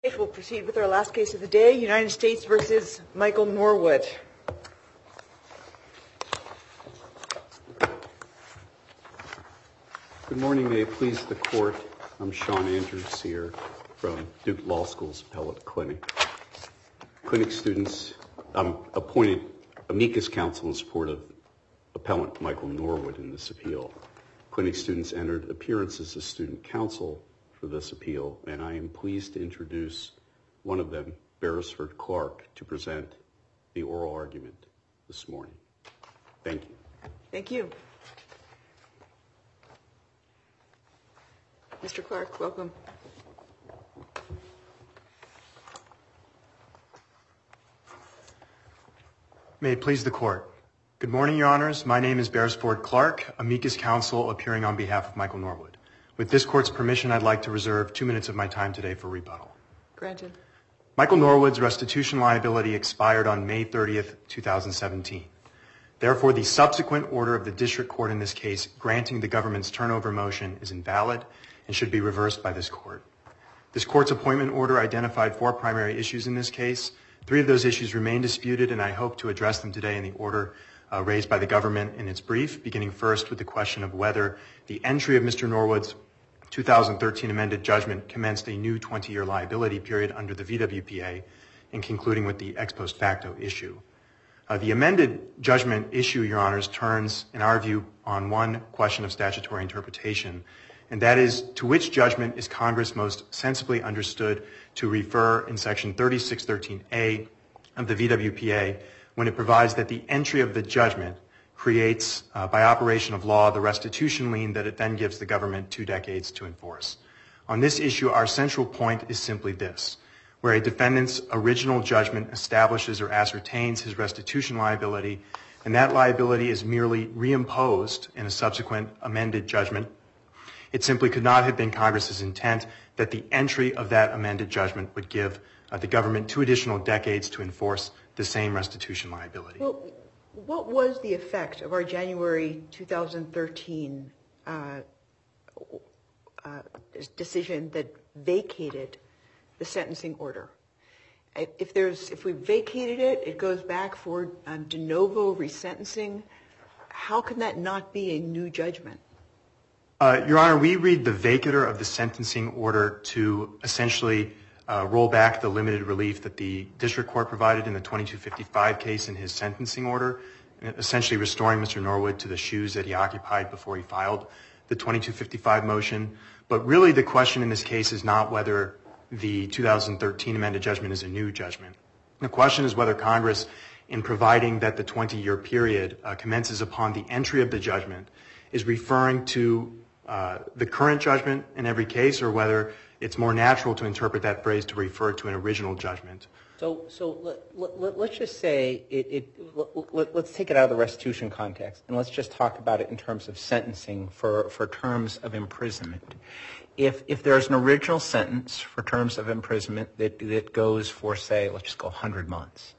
We'll proceed with our last case of the day, United States versus Michael Norwood. Good morning, may it please the court. I'm Sean Andrews here from Duke Law School's Appellate Clinic. Clinic students, I'm appointed amicus counsel in support of appellant Michael Norwood in this appeal. Clinic students entered appearances as student counsel for this appeal, and I am pleased to introduce one of them, Beresford Clark, to present the oral argument this morning. Thank you. Thank you. Mr. Clark, welcome. May it please the court. Good morning, Your Honors. My name is Beresford Clark, amicus counsel appearing on behalf of Michael Norwood. With this court's permission, I'd like to reserve 2 minutes of my time today for rebuttal. Granted. Michael Norwood's restitution liability expired on May 30th, 2017. Therefore, the subsequent order of the district court in this case granting the government's turnover motion is invalid and should be reversed by this court. This court's appointment order identified 4 primary issues in this case. 3 of those issues remain disputed, and I hope to address them today in the order raised by the government in its brief, beginning first with the question of whether the entry of Mr. Norwood's 2013 amended judgment commenced a new 20-year liability period under the VWPA, and concluding with the ex post facto issue. The amended judgment issue, Your Honors, turns, in our view, on one question of statutory interpretation, and that is, to which judgment is Congress most sensibly understood to refer in Section 3613A of the VWPA when it provides that the entry of the judgment creates, by operation of law, the restitution lien that it then gives the government 2 decades to enforce. On this issue, our central point is simply this: where a defendant's original judgment establishes or ascertains his restitution liability, and that liability is merely reimposed in a subsequent amended judgment, it simply could not have been Congress's intent that the entry of that amended judgment would give the government 2 additional decades to enforce the same restitution liability. Well, what was the effect of our January 2013 decision that vacated the sentencing order? If we vacated it, it goes back for de novo resentencing. How can that not be a new judgment? Your Honor, we read the vacatur of the sentencing order to essentially roll back the limited relief that the district court provided in the 2255 case in his sentencing order, essentially restoring Mr. Norwood to the shoes that he occupied before he filed the 2255 motion. But really the question in this case is not whether the 2013 amended judgment is a new judgment. The question is whether Congress, in providing that the 20-year period commences upon the entry of the judgment, is referring to the current judgment in every case, or whether it's more natural to interpret that phrase to refer to an original judgment. So let's just say let's take it out of the restitution context, and let's just talk about it in terms of sentencing for terms of imprisonment. If there's an original sentence for terms of imprisonment that goes for, say, let's just go 100 months,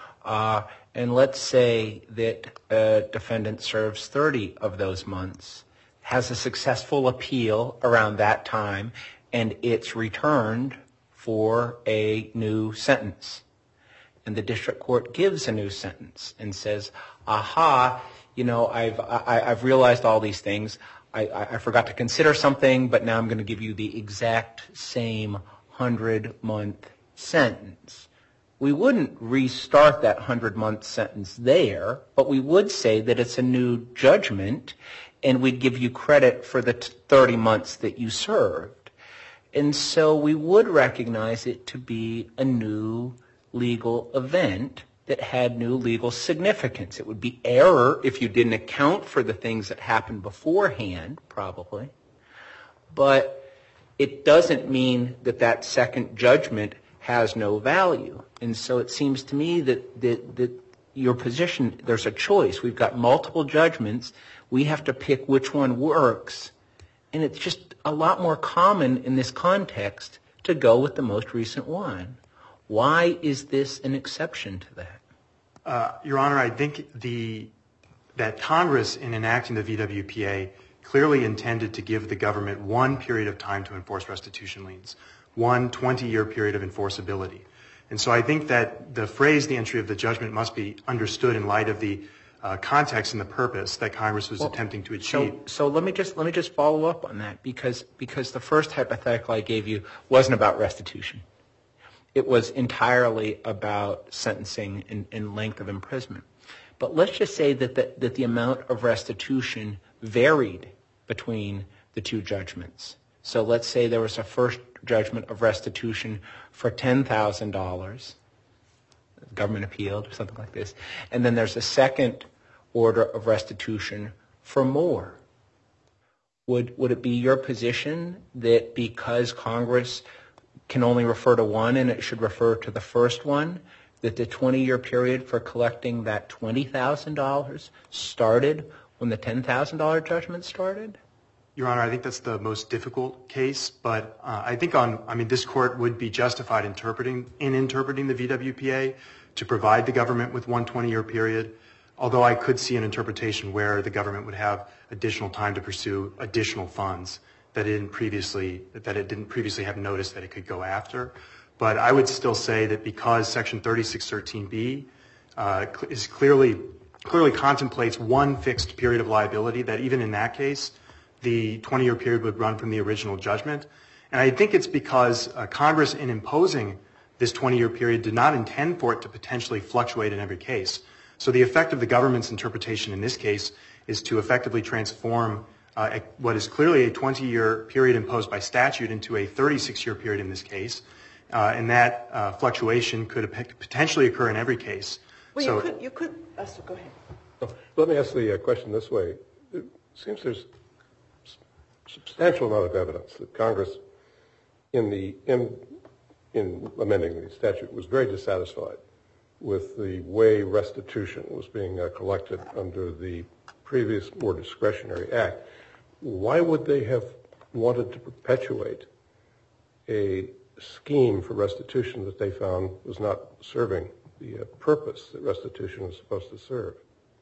and let's say that a defendant serves 30 of those months, has a successful appeal around that time, and it's returned for a new sentence. And the district court gives a new sentence and says, aha, I've realized all these things. I forgot to consider something, but now I'm going to give you the exact same 100-month sentence. We wouldn't restart that 100-month sentence there, but we would say that it's a new judgment, and we'd give you credit for the 30 months that you served. And so we would recognize it to be a new legal event that had new legal significance. It would be error if you didn't account for the things that happened beforehand, probably. But it doesn't mean that that second judgment has no value. And so it seems to me that your position, there's a choice. We've got multiple judgments. We have to pick which one works. And it's just a lot more common in this context to go with the most recent one. Why is this an exception to that? Your Honor, I think that Congress, in enacting the VWPA, clearly intended to give the government one period of time to enforce restitution liens. one 20-year period of enforceability. And so I think that the phrase, the entry of the judgment, must be understood in light of the context and the purpose that Congress was attempting to achieve. So let me just follow up on that, because the first hypothetical I gave you wasn't about restitution. It was entirely about sentencing and length of imprisonment. But let's just say that the amount of restitution varied between the two judgments. So let's say there was a first judgment of restitution for $10,000, the government appealed or something like this, and then there's a second order of restitution for more. Would it be your position that because Congress can only refer to one and it should refer to the first one, that the 20-year period for collecting that $20,000 started when the $10,000 judgment started? Your Honor, I think that's the most difficult case, but I think this court would be justified interpreting the VWPA to provide the government with one 20-year period, although I could see an interpretation where the government would have additional time to pursue additional funds that it didn't previously have noticed that it could go after. But I would still say that because Section 3613B is clearly contemplates one fixed period of liability, that even in that case, the 20-year period would run from the original judgment. And I think it's because Congress, in imposing this 20-year period, did not intend for it to potentially fluctuate in every case. So the effect of the government's interpretation in this case is to effectively transform what is clearly a 20-year period imposed by statute into a 36-year period in this case. And that fluctuation could potentially occur in every case. Well, so you could go ahead. Let me ask the question this way. It seems there's substantial amount of evidence that Congress, in amending the statute, was very dissatisfied with the way restitution was being collected under the previous more discretionary act. Why would they have wanted to perpetuate a scheme for restitution that they found was not serving the purpose that restitution was supposed to serve?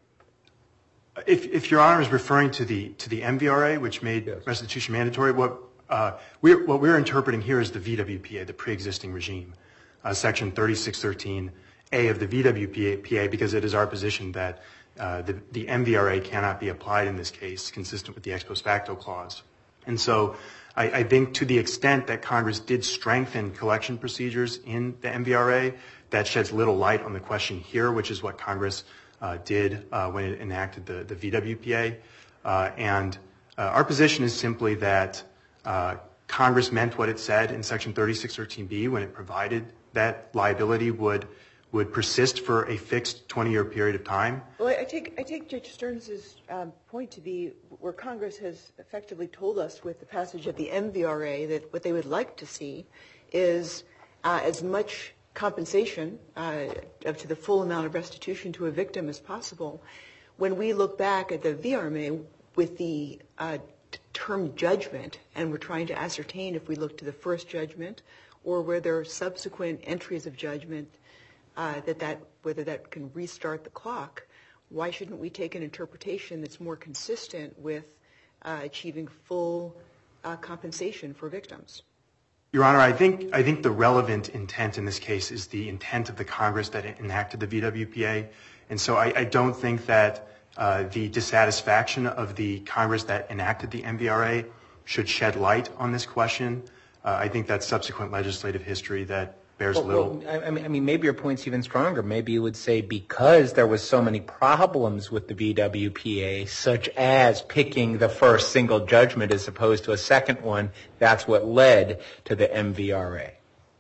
If Your Honor is referring to the MVRA, which made restitution mandatory, what we're interpreting here is the VWPA, the pre-existing regime, Section 3613A of the VWPA, because it is our position that the MVRA cannot be applied in this case, consistent with the ex post facto clause. And so I think to the extent that Congress did strengthen collection procedures in the MVRA, that sheds little light on the question here, which is what Congress did when it enacted the VWPA. And our position is simply that Congress meant what it said in Section 3613B when it provided that liability would persist for a fixed 20-year period of time. Well, I take Judge Stearns' point to be where Congress has effectively told us with the passage of the MVRA that what they would like to see is as much compensation up to the full amount of restitution to a victim as possible. When we look back at the VRMA with the term judgment, and we're trying to ascertain if we look to the first judgment or where there are subsequent entries of judgment, whether that can restart the clock, why shouldn't we take an interpretation that's more consistent with achieving full compensation for victims? Your Honor, I think the relevant intent in this case is the intent of the Congress that enacted the VWPA. And so I don't think that the dissatisfaction of the Congress that enacted the MVRA should shed light on this question. I think that's subsequent legislative history that bears little. I mean, maybe your point's even stronger. Maybe you would say because there was so many problems with the VWPA, such as picking the first single judgment as opposed to a second one, that's what led to the MVRA.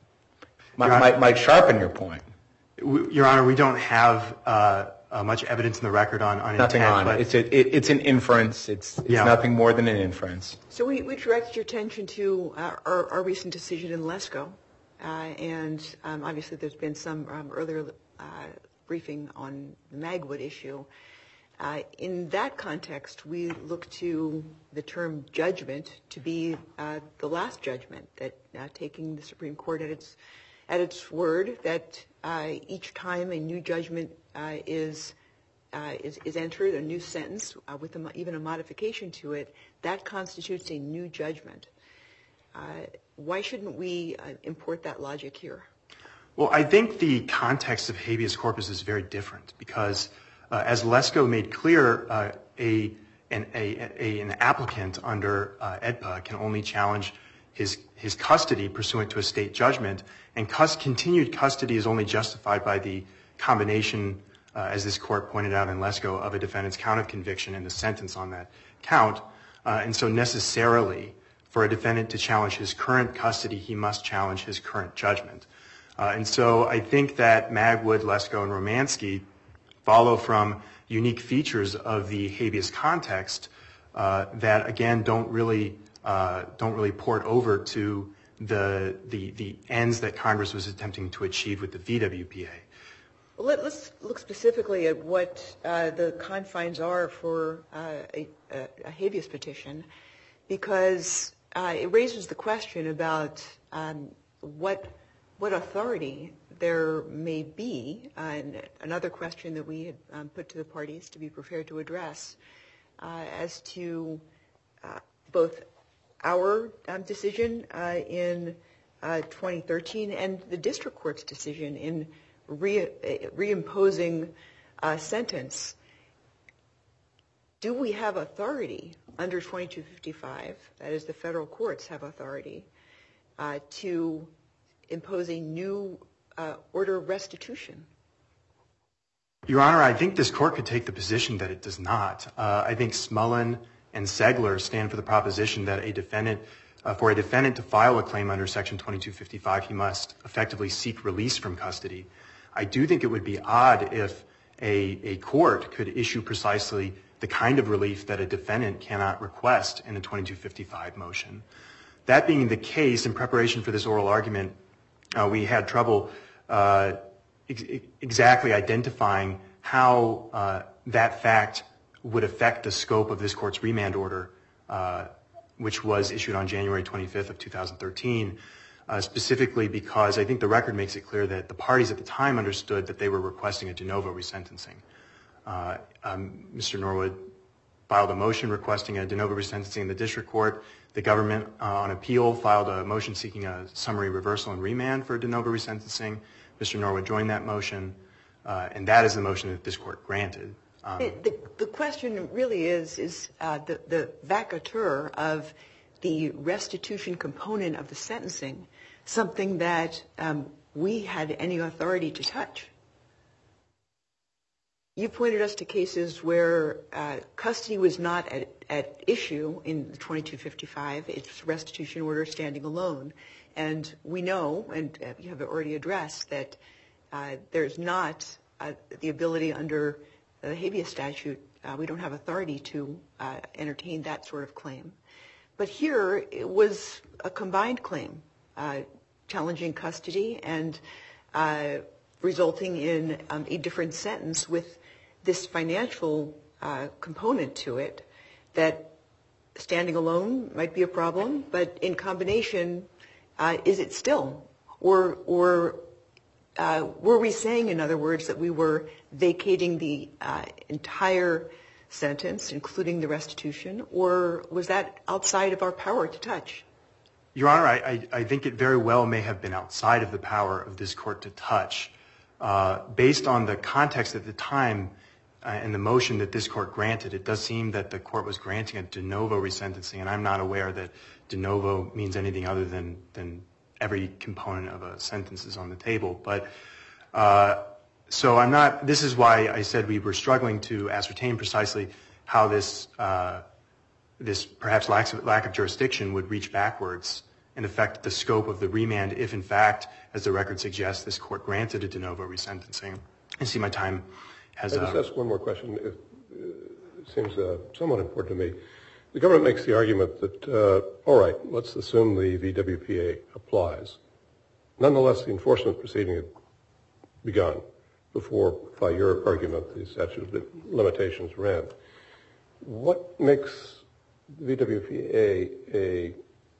Might sharpen your point. Your Honor, we don't have much evidence in the record on nothing intent. On it. It's an inference. It's nothing more than an inference. So we directed your attention to our recent decision in Lesko. And obviously there's been some earlier briefing on the Magwood issue. In that context, we look to the term judgment to be the last judgment, that taking the Supreme Court at its word, that each time a new judgment is entered, a new sentence with even a modification to it, that constitutes a new judgment. why shouldn't we import that logic here? Well, I think the context of habeas corpus is very different because, as Lesko made clear, an applicant under AEDPA can only challenge his custody pursuant to a state judgment, and continued custody is only justified by the combination, as this court pointed out in Lesko, of a defendant's count of conviction and the sentence on that count. And so necessarily, for a defendant to challenge his current custody, he must challenge his current judgment. And so I think that Magwood, Lesko, and Romansky follow from unique features of the habeas context that, again, don't really port over to the ends that Congress was attempting to achieve with the VWPA. Well, let's look specifically at what the confines are for a habeas petition, because it raises the question about what authority there may be, and another question that we had put to the parties to be prepared to address, as to both our decision in 2013 and the district court's decision in reimposing a sentence. Do we have authority under 2255, that is the federal courts have authority, to impose a new order of restitution? Your Honor, I think this court could take the position that it does not. I think Smullen and Segler stand for the proposition that for a defendant to file a claim under Section 2255, he must effectively seek release from custody. I do think it would be odd if a court could issue precisely the kind of relief that a defendant cannot request in a 2255 motion. That being the case, in preparation for this oral argument, we had trouble exactly identifying how that fact would affect the scope of this court's remand order, which was issued on January 25th of 2013, specifically because I think the record makes it clear that the parties at the time understood that they were requesting a de novo resentencing. Mr. Norwood filed a motion requesting a de novo resentencing in the district court. The government on appeal filed a motion seeking a summary reversal and remand for a de novo resentencing. Mr. Norwood joined that motion, and that is the motion that this court granted. The question really is the vacatur of the restitution component of the sentencing something that we had any authority to touch? You pointed us to cases where custody was not at issue in the 2255, it's restitution order standing alone. And we know, and you have already addressed, that there's not the ability under the habeas statute, we don't have authority to entertain that sort of claim. But here it was a combined claim, challenging custody and resulting in a different sentence with this financial component to it that standing alone might be a problem, but in combination, is it still? Or were we saying, in other words, that we were vacating the entire sentence, including the restitution, or was that outside of our power to touch? Your Honor, I think it very well may have been outside of the power of this court to touch. Based on the context at the time and the motion that this court granted, it does seem that the court was granting a de novo resentencing, and I'm not aware that de novo means anything other than every component of a sentence is on the table. But so I'm not, this is why I said we were struggling to ascertain precisely how this perhaps lack of jurisdiction would reach backwards and affect the scope of the remand if, in fact, as the record suggests, this court granted a de novo resentencing. I see my time has... I'll just ask one more question. It seems somewhat important to me. The government makes the argument that, all right, let's assume the VWPA applies. Nonetheless, the enforcement proceeding had begun before, by your argument, the statute of limitations ran. What makes VWPA a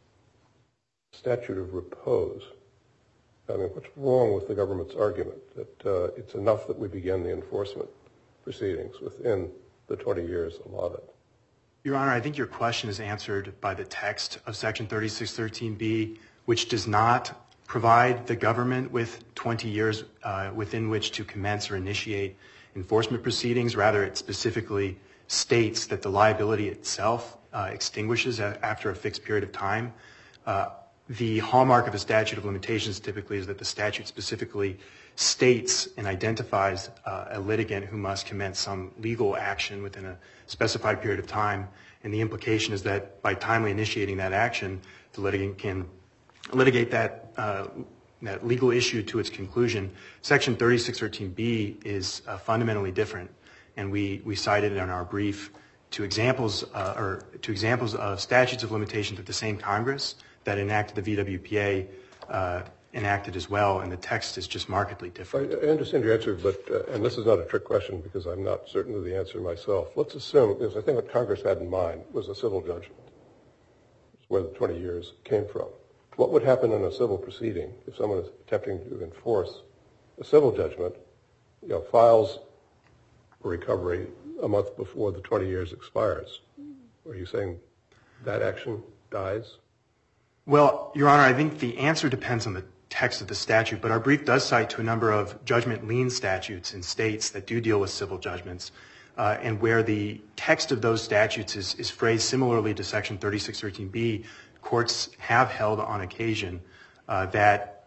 statute of repose? I mean, what's wrong with the government's argument that it's enough that we begin the enforcement proceedings within the 20 years allotted? Your Honor, I think your question is answered by the text of Section 3613B, which does not provide the government with 20 years within which to commence or initiate enforcement proceedings. Rather, it specifically states that the liability itself extinguishes after a fixed period of time. The hallmark of a statute of limitations typically is that the statute specifically states and identifies a litigant who must commence some legal action within a specified period of time, and the implication is that by timely initiating that action, the litigant can litigate that legal issue to its conclusion. Section 3613B is fundamentally different, and we cited in our brief two examples of statutes of limitations that the same Congress that enacted the VWPA enacted as well, and the text is just markedly different. I understand your answer, but and this is not a trick question because I'm not certain of the answer myself. Let's assume, because I think what Congress had in mind was a civil judgment, where the 20 years came from. What would happen in a civil proceeding if someone is attempting to enforce a civil judgment, files a recovery a month before the 20 years expires? Are you saying that action dies? Well, Your Honor, I think the answer depends on the text of the statute, but our brief does cite to a number of judgment lien statutes in states that do deal with civil judgments, and where the text of those statutes is phrased similarly to Section 3613B, courts have held on occasion that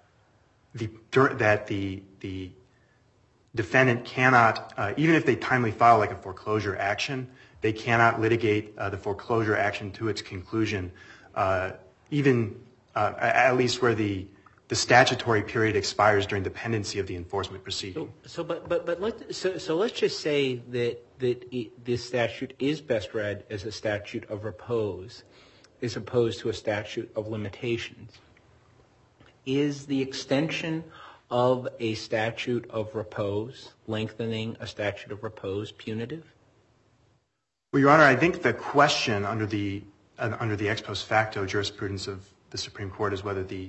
the defendant cannot, even if they timely file like a foreclosure action, they cannot litigate the foreclosure action to its conclusion, even at least where the statutory period expires during the pendency of the enforcement proceeding. So let's just say that this statute is best read as a statute of repose, as opposed to a statute of limitations. Is the extension of a statute of repose, lengthening a statute of repose, punitive? Well, Your Honor, I think the question under the ex post facto jurisprudence of the Supreme Court is whether the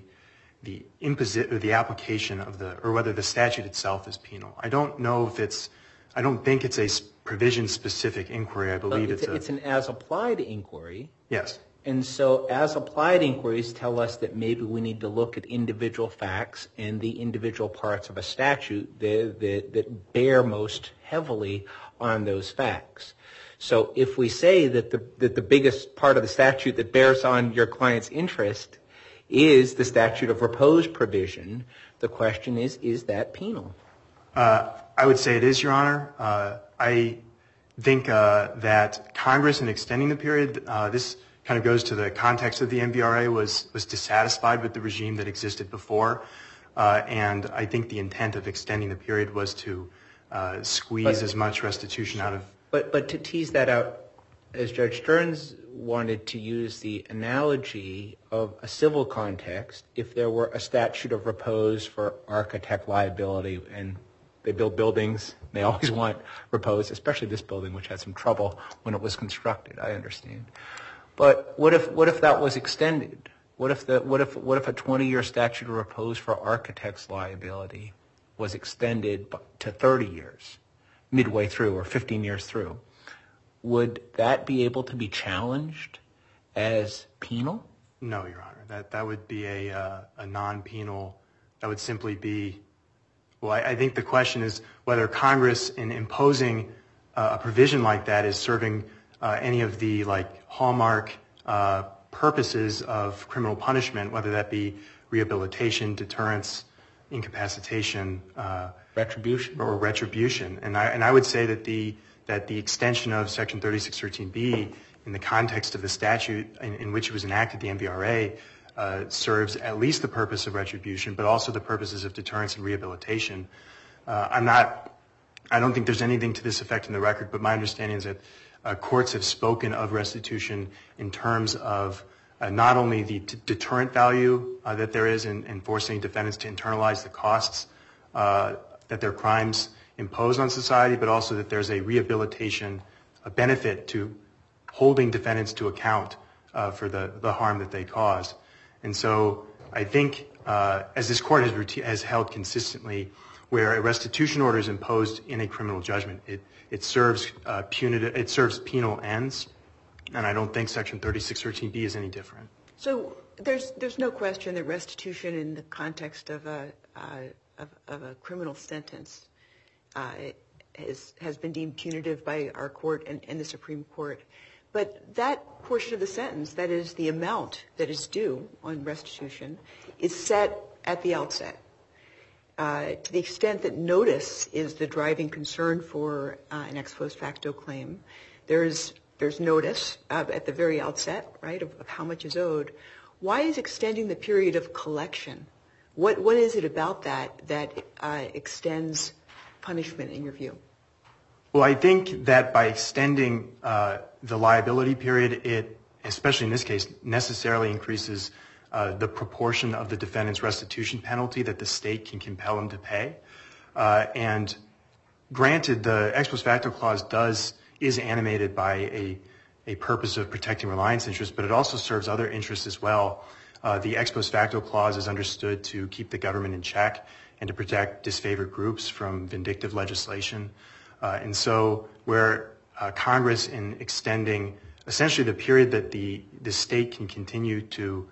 application of or whether the statute itself is penal. I don't think it's a provision specific inquiry. I believe it's an as applied inquiry. Yes. And so as applied inquiries tell us that maybe we need to look at individual facts and the individual parts of a statute that bear most heavily on those facts. So if we say that the biggest part of the statute that bears on your client's interest is the statute of repose provision, the question is that penal? I would say it is, Your Honor. I think that Congress, in extending the period, this kind of goes to the context of the MVRA, was dissatisfied with the regime that existed before. And I think the intent of extending the period was to squeeze as much restitution out of. But to tease that out, as Judge Stearns wanted to use the analogy of a civil context, if there were a statute of repose for architect liability, and they build buildings, they always want repose, especially this building, which had some trouble when it was constructed, I understand. But what if that was extended? What if a 20-year statute of repose for architect's liability was extended to 30 years, midway through or 15 years through? Would that be able to be challenged as penal? No, Your Honor. That would be a non-penal. That would simply be. Well, I think the question is whether Congress, in imposing a provision like that, is serving any of the hallmark purposes of criminal punishment, whether that be rehabilitation, deterrence, incapacitation, retribution. And I would say that the extension of Section 3613B in the context of the statute in which it was enacted, the MVRA, serves at least the purpose of retribution, but also the purposes of deterrence and rehabilitation. I don't think there's anything to this effect in the record, but my understanding is that courts have spoken of restitution in terms of not only the deterrent value that there is in forcing defendants to internalize the costs that their crimes impose on society, but also that there's a rehabilitation, a benefit to holding defendants to account for the harm that they caused. And so I think, as this court has held consistently, where a restitution order is imposed in a criminal judgment, it serves penal ends, And I don't think Section 3613B is any different. So there's no question that restitution in the context of a criminal sentence has been deemed punitive by our court and the Supreme Court. But that portion of the sentence, that is the amount that is due on restitution, is set at the outset. To the extent that notice is the driving concern for an ex post facto claim, there's notice at the very outset, right, of how much is owed. Why is extending the period of collection? What is it about that extends punishment in your view? Well, I think that by extending the liability period, it, especially in this case, necessarily increases the proportion of the defendant's restitution penalty that the state can compel him to pay. And granted, the ex post facto clause is animated by a purpose of protecting reliance interests, but it also serves other interests as well. The ex post facto clause is understood to keep the government in check and to protect disfavored groups from vindictive legislation. And so where Congress, in extending essentially the period that the state can continue to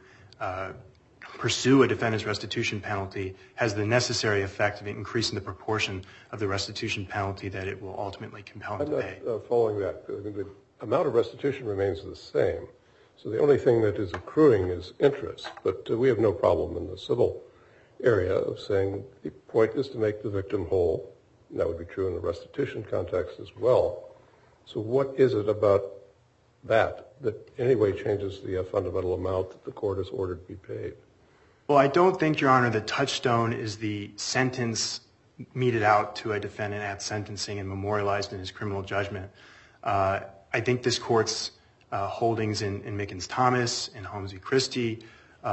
pursue a defendant's restitution penalty, has the necessary effect of increasing the proportion of the restitution penalty that it will ultimately compel him to pay. I'm not following that. The amount of restitution remains the same. So the only thing that is accruing is interest. But we have no problem in the civil area of saying the point is to make the victim whole. And that would be true in the restitution context as well. So what is it about that anyway changes the fundamental amount that the court has ordered to be paid? Well, I don't think, Your Honor, the touchstone is the sentence meted out to a defendant at sentencing and memorialized in his criminal judgment. I think this court's holdings in Mickens-Thomas and Holmes v. Christie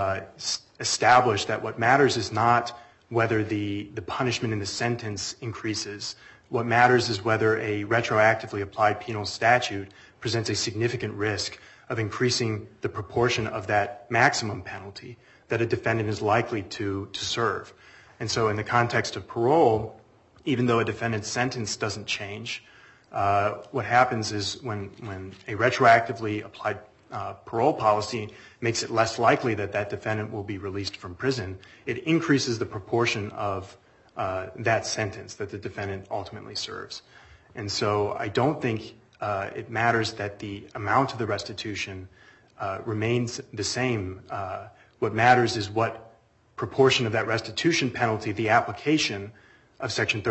established that what matters is not whether the punishment in the sentence increases. What matters is whether a retroactively applied penal statute presents a significant risk of increasing the proportion of that maximum penalty that a defendant is likely to serve. And so in the context of parole, even though a defendant's sentence doesn't change, what happens is when a retroactively applied parole policy makes it less likely that that defendant will be released from prison, it increases the proportion of that sentence that the defendant ultimately serves. And so I don't think it matters that the amount of the restitution remains the same. What matters is what proportion of that restitution penalty the application of Section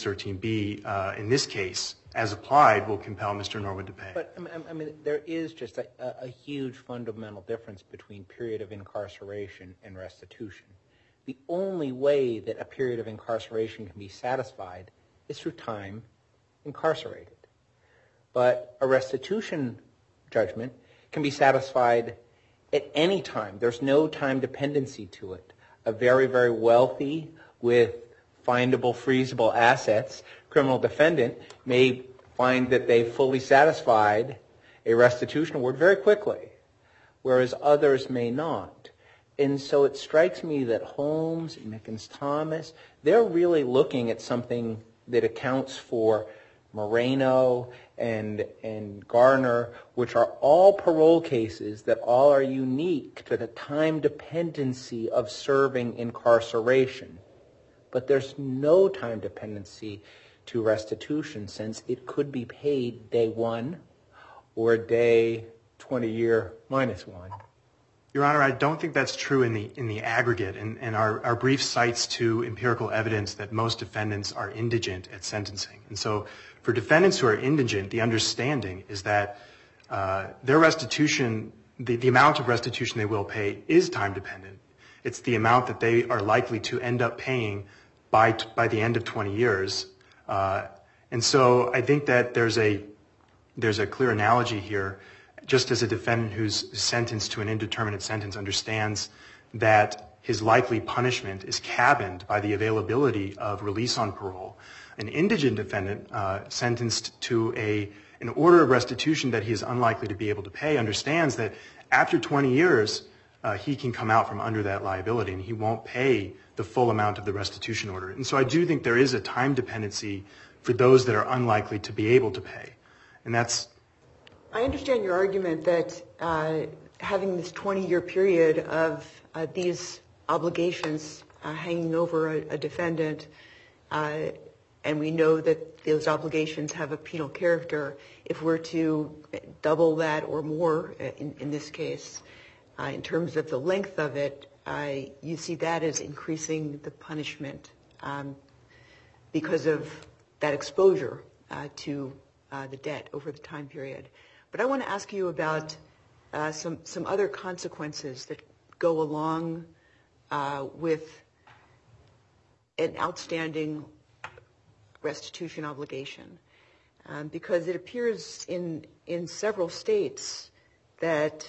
3613B in this case, as applied, will compel Mr. Norwood to pay. But, I mean, there is just a huge fundamental difference between period of incarceration and restitution. The only way that a period of incarceration can be satisfied is through time incarcerated. But a restitution judgment can be satisfied at any time. There's no time dependency to it. A very, very wealthy with findable, freezable assets criminal defendant may find that they fully satisfied a restitution award very quickly, whereas others may not. And so it strikes me that Holmes and Mickens-Thomas, they're really looking at something that accounts for Moreno and Garner, which are all parole cases that all are unique to the time dependency of serving incarceration. But there's no time dependency to restitution, since it could be paid day one or day 20-year minus one. Your Honor, I don't think that's true in the aggregate, and our brief cites to empirical evidence that most defendants are indigent at sentencing. And so for defendants who are indigent, the understanding is that their restitution, the amount of restitution they will pay is time dependent. It's the amount that they are likely to end up paying by the end of 20 years. And so I think that there's a clear analogy here. Just as a defendant who's sentenced to an indeterminate sentence understands that his likely punishment is cabined by the availability of release on parole, an indigent defendant sentenced to an order of restitution that he is unlikely to be able to pay understands that after 20 years, he can come out from under that liability and he won't pay the full amount of the restitution order. And so I do think there is a time dependency for those that are unlikely to be able to pay. And that's I understand your argument that having this 20-year period of these obligations hanging over a defendant, and we know that those obligations have a penal character, if we're to double that or more in this case, in terms of the length of it, you see that as increasing the punishment because of that exposure to the debt over the time period. But I want to ask you about some other consequences that go along with an outstanding restitution obligation, because it appears in several states that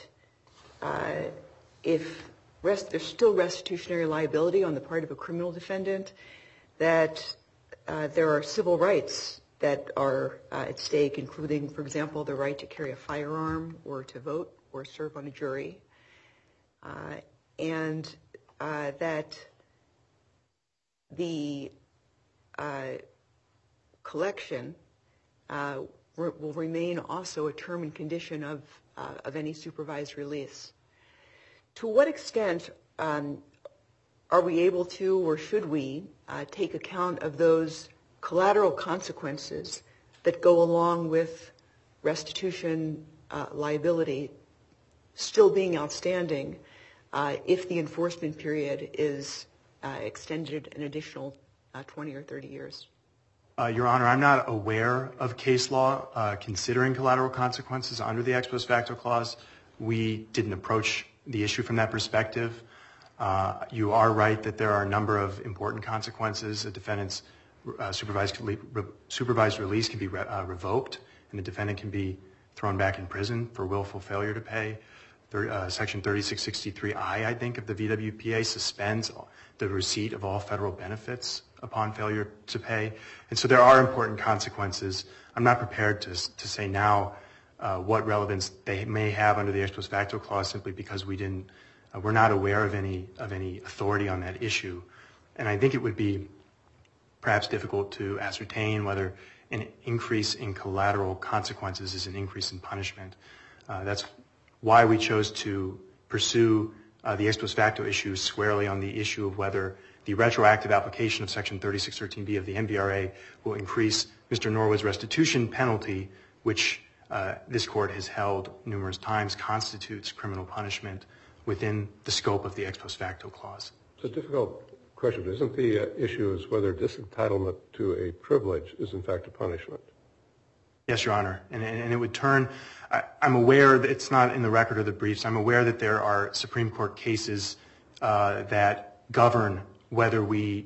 if there's still restitutionary liability on the part of a criminal defendant, that there are civil rights that are at stake, including, for example, the right to carry a firearm or to vote or serve on a jury, and that the collection will remain also a term and condition of any supervised release. To what extent are we able to, or should we, take account of those collateral consequences that go along with restitution liability still being outstanding if the enforcement period is extended an additional 20 or 30 years? Your Honor, I'm not aware of case law considering collateral consequences under the ex post facto clause. We didn't approach the issue from that perspective. You are right that there are a number of important consequences. A defendant's supervised release can be revoked, and the defendant can be thrown back in prison for willful failure to pay. Section 3663I, I think, of the VWPA suspends the receipt of all federal benefits upon failure to pay. And so there are important consequences. I'm not prepared to say now what relevance they may have under the ex post facto clause, simply because we're not aware of any authority on that issue. And I think it would be perhaps difficult to ascertain whether an increase in collateral consequences is an increase in punishment. That's why we chose to pursue the ex post facto issue squarely on the issue of whether the retroactive application of Section 3613B of the MVRA will increase Mr. Norwood's restitution penalty, which this court has held numerous times constitutes criminal punishment within the scope of the ex post facto clause. It's a difficult question, but isn't the issue is whether disentitlement to a privilege is in fact a punishment? Yes, Your Honor. And it would turn, I'm aware that it's not in the record of the briefs, I'm aware that there are Supreme Court cases that govern whether we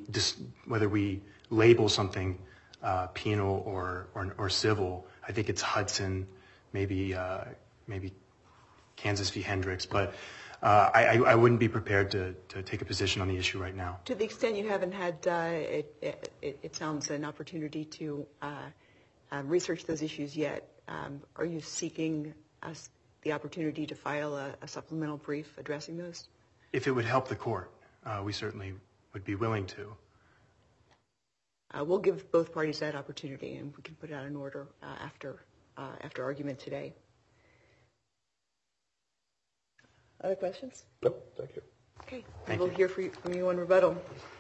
label something penal or civil. I think it's Hudson, maybe Kansas v. Hendricks, but I wouldn't be prepared to take a position on the issue right now. To the extent you haven't had, it sounds, an opportunity to research those issues yet, are you seeking the opportunity to file a supplemental brief addressing those? If it would help the court, we certainly would be willing to. We'll give both parties that opportunity, and we can put out an order after argument today. Other questions? No, thank you. Okay, we'll hear from you on rebuttal.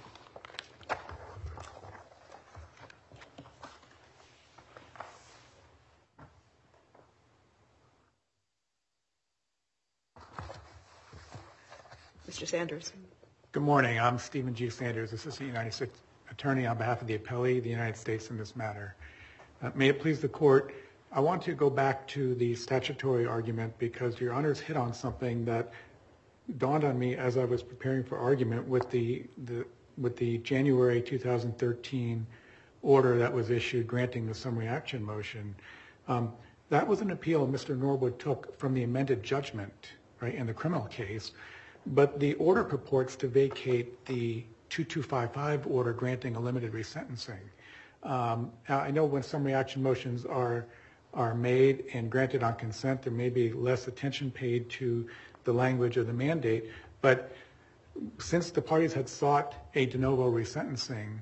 Mr. Sanders. Good morning. I'm Stephen G. Sanders, Assistant United States Attorney on behalf of the appellee, the United States, in this matter. May it please the court, I want to go back to the statutory argument because Your Honor's hit on something that dawned on me as I was preparing for argument with the January 2013 order that was issued granting the summary action motion. That was an appeal Mr. Norwood took from the amended judgment, right, in the criminal case. But the order purports to vacate the 2255 order granting a limited resentencing. I know when summary action motions are made and granted on consent, there may be less attention paid to the language of the mandate. But since the parties had sought a de novo resentencing,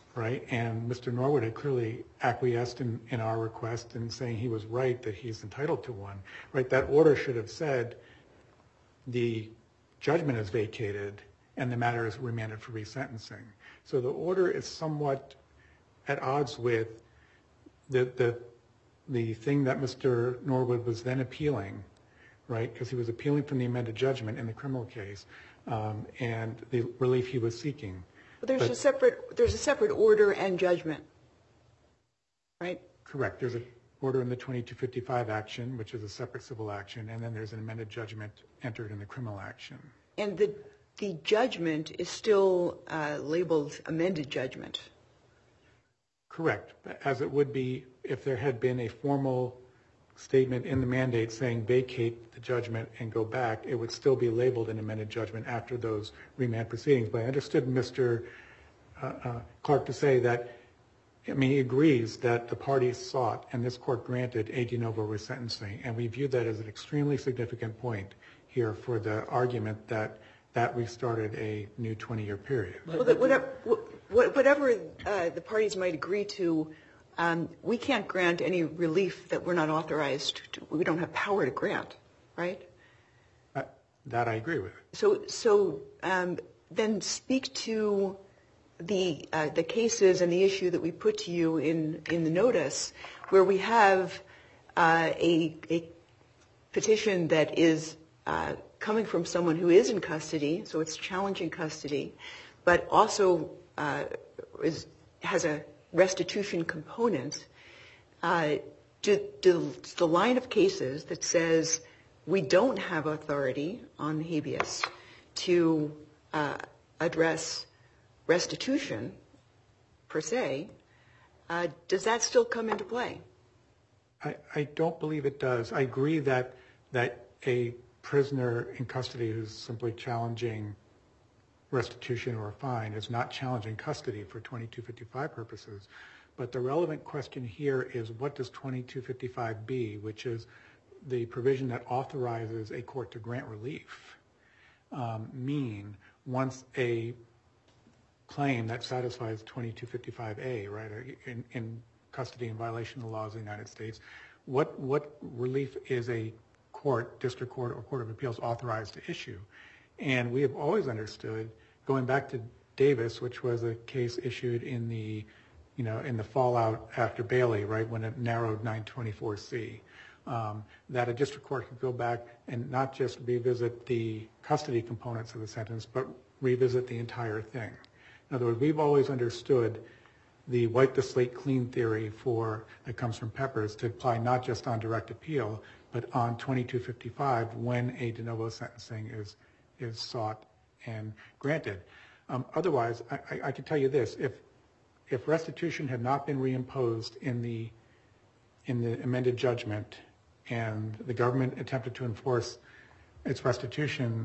right? And Mr. Norwood had clearly acquiesced in our request and saying he was right, that he's entitled to one, right? That order should have said the judgment is vacated and the matter is remanded for resentencing. So the order is somewhat at odds with the thing that Mr. Norwood was then appealing, right? Because he was appealing from the amended judgment in the criminal case and the relief he was seeking. But there's a separate order and judgment, right? Correct. There's an order in the 2255 action, which is a separate civil action, and then there's an amended judgment entered in the criminal action. And the judgment is still labeled amended judgment. Correct, as it would be if there had been a formal statement in the mandate saying vacate the judgment and go back, it would still be labeled an amended judgment after those remand proceedings. But I understood Mr. Clark to say that, I mean, he agrees that the parties sought and this court granted a de novo resentencing, and we view that as an extremely significant point here for the argument that restarted a new 20-year period. Whatever the parties might agree to, we can't grant any relief that we're not authorized to. We don't have power to grant, right? That I agree with. So then speak to the cases and the issue that we put to you in the notice, where we have a petition that is coming from someone who is in custody, so it's challenging custody, but also has a restitution component. Does the line of cases that says we don't have authority on habeas to address restitution per se, does that still come into play? I don't believe it does. I agree that a prisoner in custody who's simply challenging restitution or a fine is not challenging custody for 2255 purposes. But the relevant question here is, what does 2255B, which is the provision that authorizes a court to grant relief, mean once a claim that satisfies 2255A, right, in custody in violation of the laws of the United States, what relief is a court, district court, or court of appeals authorized to issue? And we have always understood, going back to Davis, which was a case issued in the fallout after Bailey, right, when it narrowed 924C, that a district court could go back and not just revisit the custody components of the sentence, but revisit the entire thing. In other words, we've always understood the wipe the slate clean theory that comes from Peppers to apply not just on direct appeal, but on 2255 when a de novo sentencing is sought and granted. Otherwise, I can tell you this: if restitution had not been reimposed in the amended judgment, and the government attempted to enforce its restitution,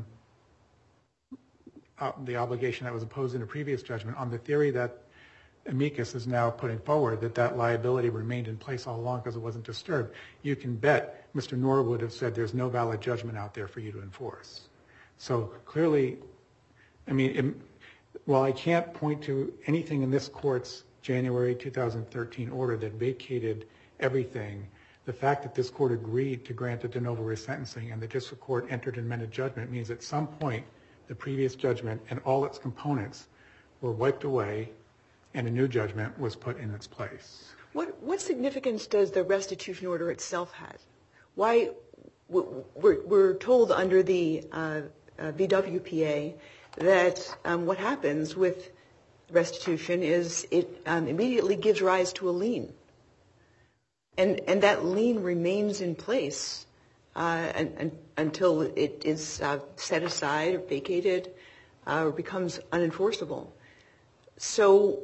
the obligation that was imposed in a previous judgment, on the theory that amicus is now putting forward, that liability remained in place all along because it wasn't disturbed, you can bet Mr. Norwood would have said there's no valid judgment out there for you to enforce. So clearly, I mean, while I can't point to anything in this court's January 2013 order that vacated everything, the fact that this court agreed to grant a de novo resentencing and the district court entered an amended judgment means at some point the previous judgment and all its components were wiped away and a new judgment was put in its place. What significance does the restitution order itself have? Why we're told under the VWPA that what happens with restitution is it immediately gives rise to a lien, and that lien remains in place until it is set aside or vacated or becomes unenforceable. So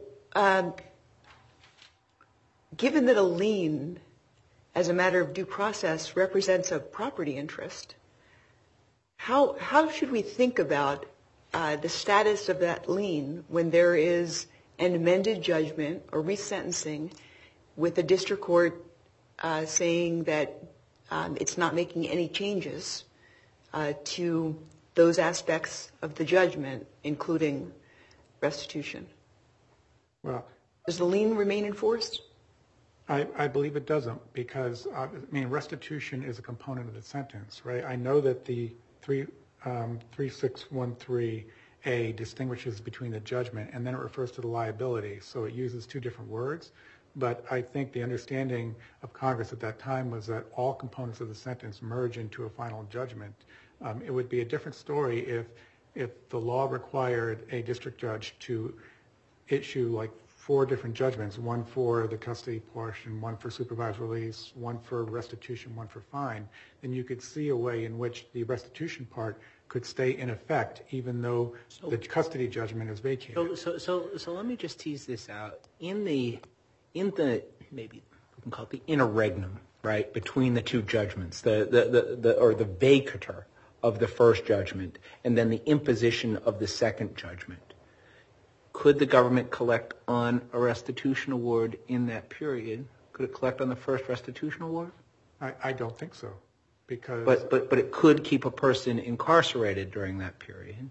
given that a lien, as a matter of due process, represents a property interest, how should we think about the status of that lien when there is an amended judgment or resentencing with the district court saying that it's not making any changes to those aspects of the judgment, including restitution? Well, Does the lien remain enforced? I believe it doesn't because, restitution is a component of the sentence, right? I know that the 3613A distinguishes between the judgment and then it refers to the liability. So it uses two different words. But I think the understanding of Congress at that time was that all components of the sentence merge into a final judgment. It would be a different story if the law required a district judge to issue like 4 different judgments, one for the custody portion, one for supervised release, one for restitution, one for fine, then you could see a way in which the restitution part could stay in effect even though the custody judgment is vacated. So let me just tease this out. In the maybe we can call it the interregnum, right, between the two judgments, the vacatur of the first judgment and then the imposition of the second judgment. Could the government collect on a restitution award in that period? Could it collect on the first restitution award? I don't think so, because. But it could keep a person incarcerated during that period.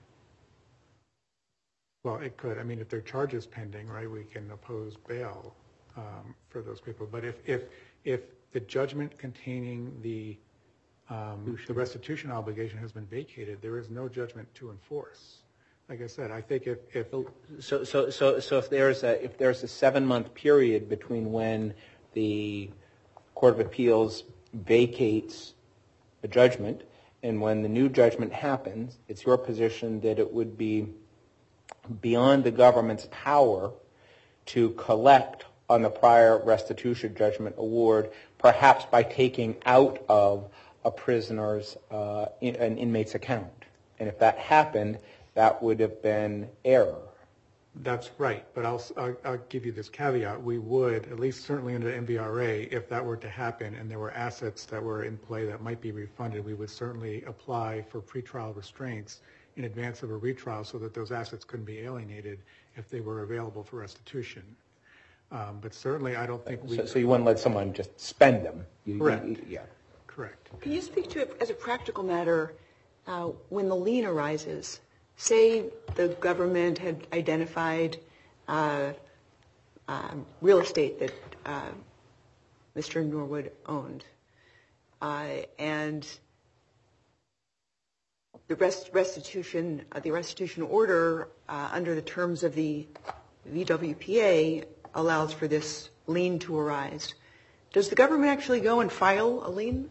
Well, it could. I mean, if there are charges pending, right, we can oppose bail for those people. But if the judgment containing the restitution obligation has been vacated, there is no judgment to enforce. Like I said, I think if so if there's a 7-month period between when the Court of Appeals vacates a judgment and when the new judgment happens, it's your position that it would be beyond the government's power to collect on the prior restitution judgment award, perhaps by taking out of a prisoner's an inmate's account. And if that happened, that would have been error. That's right, but I'll give you this caveat. We would, at least certainly under MVRA, if that were to happen and there were assets that were in play that might be refunded, we would certainly apply for pretrial restraints in advance of a retrial so that those assets couldn't be alienated if they were available for restitution. But certainly I don't think we... So you wouldn't let someone just spend them? Correct. Yeah. Correct. Can you speak to it as a practical matter when the lien arises? Say the government had identified real estate that Mr. Norwood owned, and the restitution order under the terms of the VWPA allows for this lien to arise. Does the government actually go and file a lien?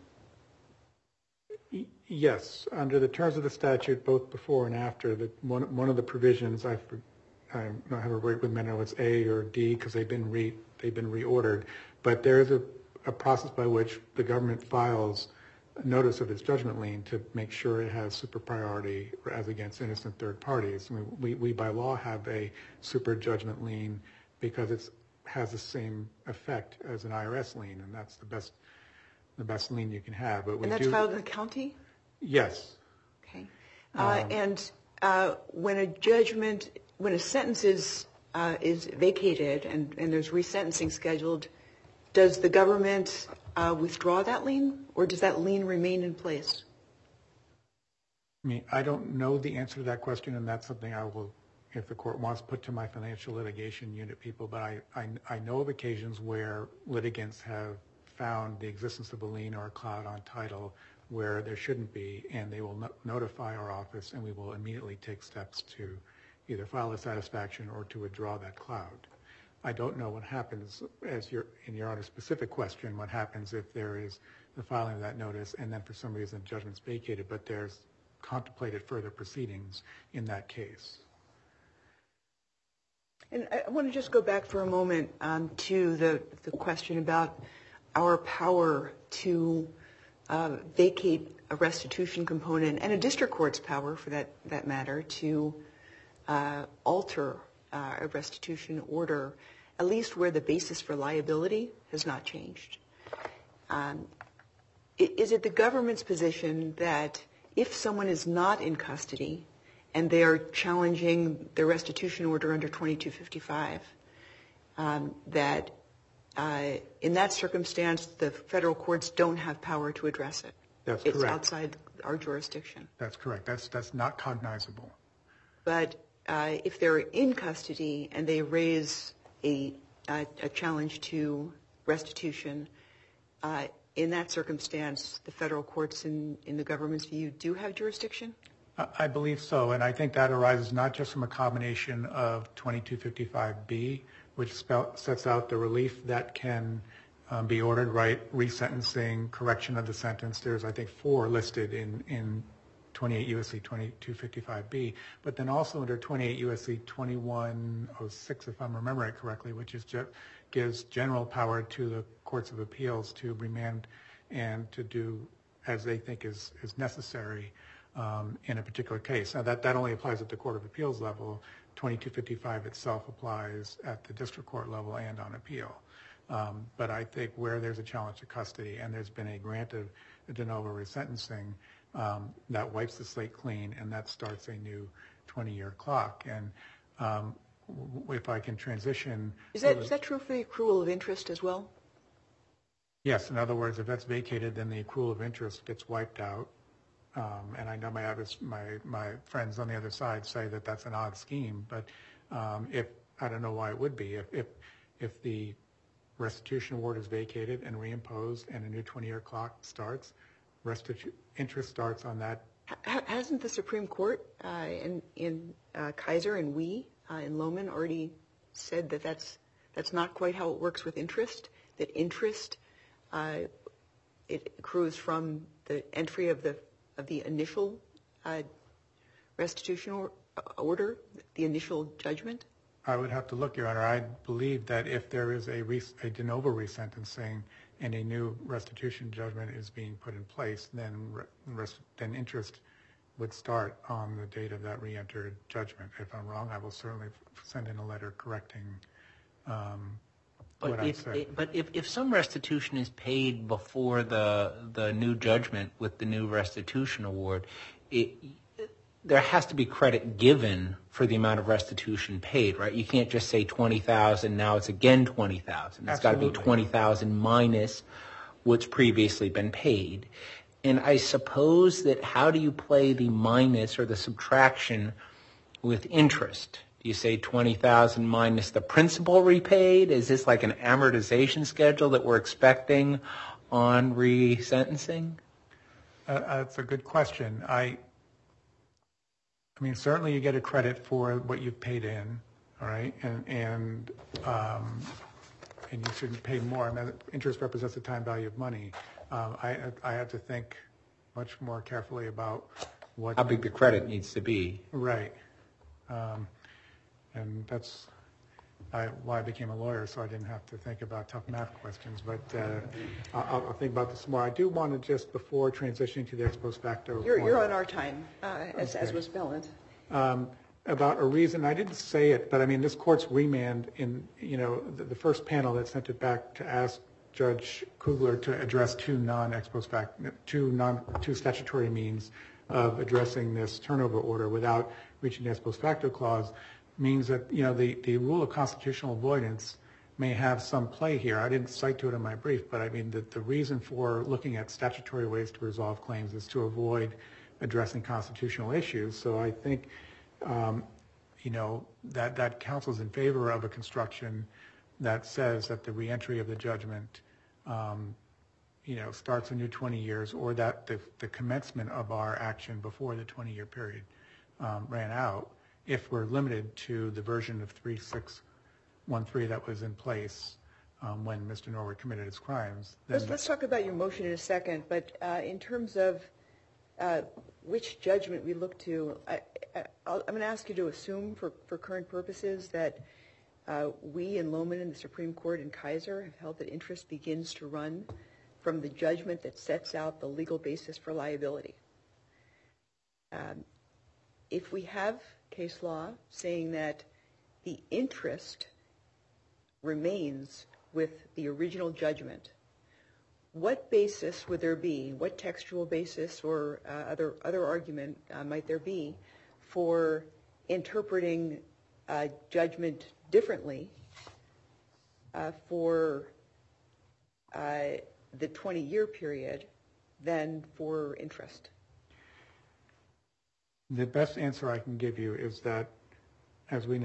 Yes, under the terms of the statute, both before and after, one of the provisions, I don't have a right with me, I know it's A or D because they've been reordered, but there is a process by which the government files a notice of its judgment lien to make sure it has super priority as against innocent third parties. I mean, we by law have a super judgment lien because it has the same effect as an IRS lien, and that's the best lien you can have. But and that's filed in the county? Yes. Okay. And when a sentence is vacated and there's resentencing scheduled, does the government withdraw that lien, or does that lien remain in place? I mean, I don't know the answer to that question, and that's something I will, if the court wants, put to my financial litigation unit people. But I know of occasions where litigants have found the existence of a lien or a cloud on title where there shouldn't be, and they will notify our office, and we will immediately take steps to either file a satisfaction or to withdraw that cloud. I don't know what happens, in your Honor's specific question, what happens if there is the filing of that notice and then for some reason the judgment's vacated, but there's contemplated further proceedings in that case. And I want to just go back for a moment to the question about our power to vacate a restitution component, and a district court's power, for that matter, to alter a restitution order, at least where the basis for liability has not changed. Is it the government's position that if someone is not in custody and they are challenging their restitution order under 2255, that in that circumstance the federal courts don't have power to address it? That's it's correct. Outside our jurisdiction. That's correct. That's not cognizable. But if they're in custody and they raise a a challenge to restitution. In that circumstance, the federal courts, in the government's view, do have jurisdiction? I believe so, and I think that arises not just from a combination of 2255B, which sets out the relief that can be ordered, right? Resentencing, correction of the sentence. There's, I think, 4 listed in 28 U.S.C. 2255B, but then also under 28 U.S.C. 2106, if I'm remembering it correctly, which is gives general power to the courts of appeals to remand and to do as they think is necessary in a particular case. Now, that only applies at the Court of Appeals level. 2255 itself applies at the district court level and on appeal. But I think where there's a challenge to custody and there's been a grant of de novo resentencing, that wipes the slate clean and that starts a new 20-year clock. And if I can transition... Is that true for the accrual of interest as well? Yes. In other words, if that's vacated, then the accrual of interest gets wiped out. And I know my friends on the other side say that that's an odd scheme, but if I don't know why it would be. If the restitution award is vacated and reimposed and a new 20-year clock starts, interest starts on that. Hasn't the Supreme Court in Kaiser and in Lohman already said that that's not quite how it works with interest, that interest it accrues from the entry of the initial restitution order, the initial judgment? I would have to look, Your Honor. I believe that if there is a de novo resentencing and a new restitution judgment is being put in place, then interest would start on the date of that re-entered judgment. If I'm wrong, I will certainly send in a letter correcting what I said. But if some restitution is paid before the new judgment with the new restitution award, there has to be credit given for the amount of restitution paid, right? You can't just say $20,000, now it's again $20,000. It's got to be $20,000 minus what's previously been paid. And I suppose that how do you play the minus or the subtraction with interest? Do you say $20,000 minus the principal repaid? Is this like an amortization schedule that we're expecting on resentencing? That's a good question. I mean, certainly you get a credit for what you've paid in, all right, and you shouldn't pay more. I mean, interest represents the time value of money. I have to think much more carefully about how big the credit needs to be. Right, and that's why I became a lawyer, so I didn't have to think about tough math questions. But I'll think about this more. I do want to just, before transitioning to the ex post facto, you're on our time, as was Belland. About a reason, I didn't say it, but I mean, this court's remand in, the first panel that sent it back to ask Judge Kugler to address two statutory means of addressing this turnover order without reaching the ex post facto clause means that, the rule of constitutional avoidance may have some play here. I didn't cite to it in my brief, but I mean, the reason for looking at statutory ways to resolve claims is to avoid addressing constitutional issues. So I think, that counsels in favor of a construction that says that the reentry of the judgment, starts a new 20 years, or that the commencement of our action before the 20-year period ran out, if we're limited to the version of 3613 that was in place when Mr. Norwood committed his crimes. Let's talk about your motion in a second, but in terms of which judgment we look to, I'm going to ask you to assume for current purposes that we in Lohman and the Supreme Court in Kaiser have held that interest begins to run from the judgment that sets out the legal basis for liability. If we have case law saying that the interest remains with the original judgment, what basis would there be, what textual basis or other argument might there be for interpreting judgment differently for the 20-year period than for interest? The best answer I can give you is that, as we know,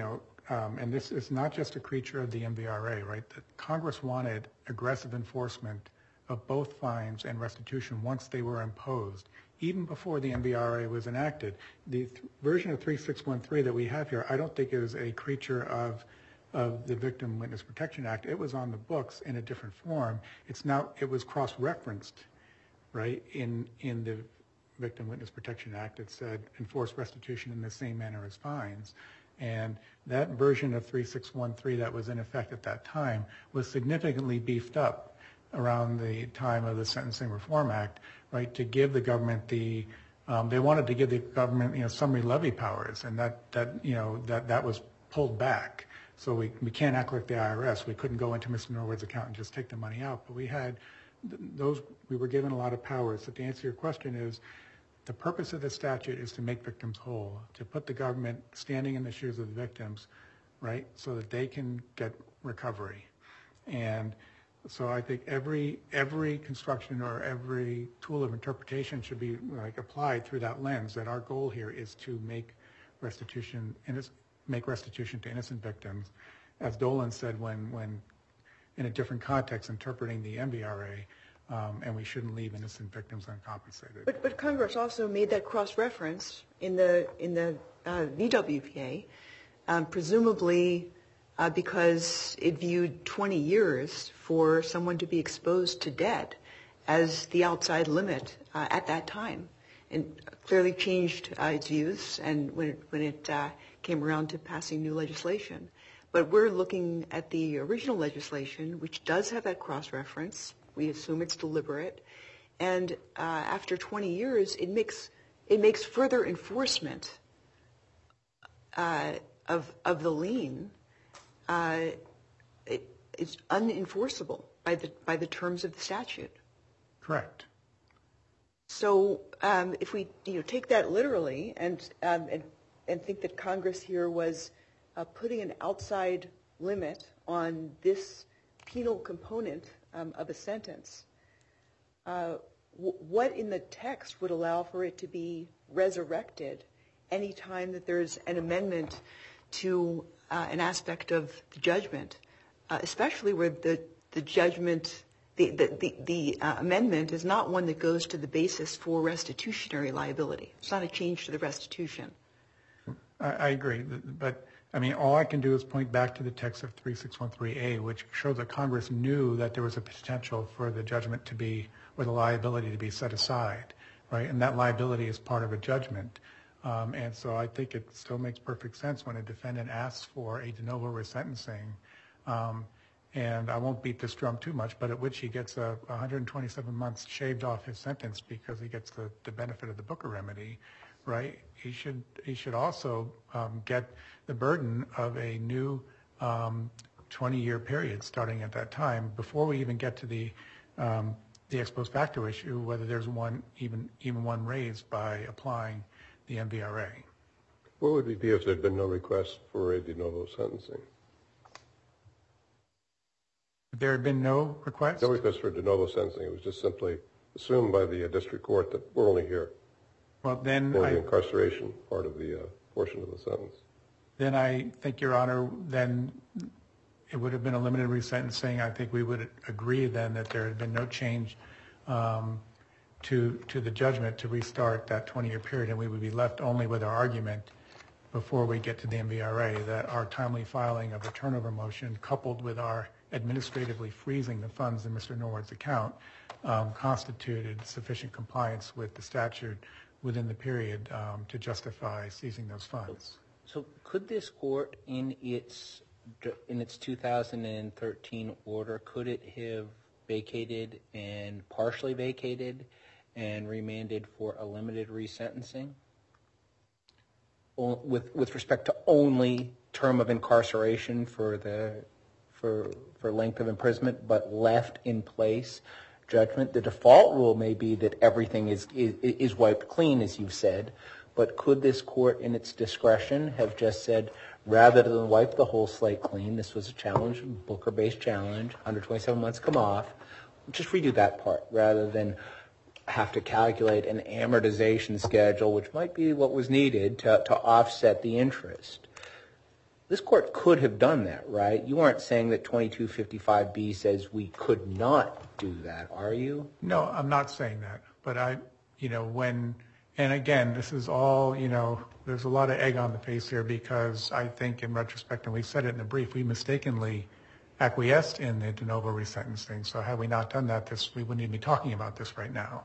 and this is not just a creature of the MVRA, right? That Congress wanted aggressive enforcement of both fines and restitution once they were imposed, even before the MVRA was enacted. The version of 3613 that we have here, I don't think is a creature of the Victim Witness Protection Act. It was on the books in a different form. It was cross-referenced, right? In the Victim Witness Protection Act, it said enforce restitution in the same manner as fines. And that version of 3613 that was in effect at that time was significantly beefed up around the time of the Sentencing Reform Act, right, to give the government they wanted to give the government, summary levy powers, and that was pulled back. So we can't act like the IRS. We couldn't go into Mr. Norwood's account and just take the money out. But we were given a lot of powers. So to answer your question is, the purpose of the statute is to make victims whole, to put the government standing in the shoes of the victims, right, so that they can get recovery. And so I think every construction or every tool of interpretation should be applied through that lens, that our goal here is to make restitution to innocent victims, as Dolan said when in a different context interpreting the MVRA, and we shouldn't leave innocent victims uncompensated. But Congress also made that cross-reference in the VWPA, presumably because it viewed 20 years for someone to be exposed to debt as the outside limit at that time, and clearly changed its views and when it came around to passing new legislation. But we're looking at the original legislation, which does have that cross-reference. We assume it's deliberate. And after 20 years, it makes further enforcement of the lien. It's unenforceable by the terms of the statute. Correct. So if we take that literally and think that Congress here was putting an outside limit on this penal component of a sentence, what in the text would allow for it to be resurrected any time that there's an amendment to an aspect of the judgment, especially where the judgment, the amendment is not one that goes to the basis for restitutionary liability. It's not a change to the restitution. I agree, but I mean, all I can do is point back to the text of 3613A, which shows that Congress knew that there was a potential for the judgment to be, or the liability to be set aside, right? And that liability is part of a judgment. And so I think it still makes perfect sense when a defendant asks for a de novo resentencing, and I won't beat this drum too much, but at which he gets 127 months shaved off his sentence because he gets the benefit of the Booker remedy, right? He should also get the burden of a new 20-year period starting at that time before we even get to the ex post facto issue, whether there's even one raised by applying the MVRA. What would it be if there had been no request for a de novo sentencing? There had been no request? No request for a de novo sentencing. It was just simply assumed by the district court that we're only here for the incarceration part of the portion of the sentence. Then I think, Your Honor, then it would have been a limited resentencing. I think we would agree then that there had been no change to the judgment to restart that 20-year period, and we would be left only with our argument before we get to the MVRA that our timely filing of a turnover motion coupled with our administratively freezing the funds in Mr. Norwood's account constituted sufficient compliance with the statute within the period to justify seizing those funds. So could this court, in its 2013 order, could it have vacated and partially vacated and remanded for a limited resentencing with respect to only term of incarceration for length of imprisonment, but left in place judgment? The default rule may be that everything is wiped clean, as you've said, but could this court, in its discretion, have just said, rather than wipe the whole slate clean, this was a challenge, Booker-based challenge, 127 months come off, just redo that part, rather than have to calculate an amortization schedule, which might be what was needed to offset the interest? This court could have done that, right? You aren't saying that 2255B says we could not do that, are you? No, I'm not saying that. But and again, this is all, there's a lot of egg on the face here because I think in retrospect, and we said it in the brief, we mistakenly acquiesced in the de novo resentencing. So had we not done that, we wouldn't even be talking about this right now.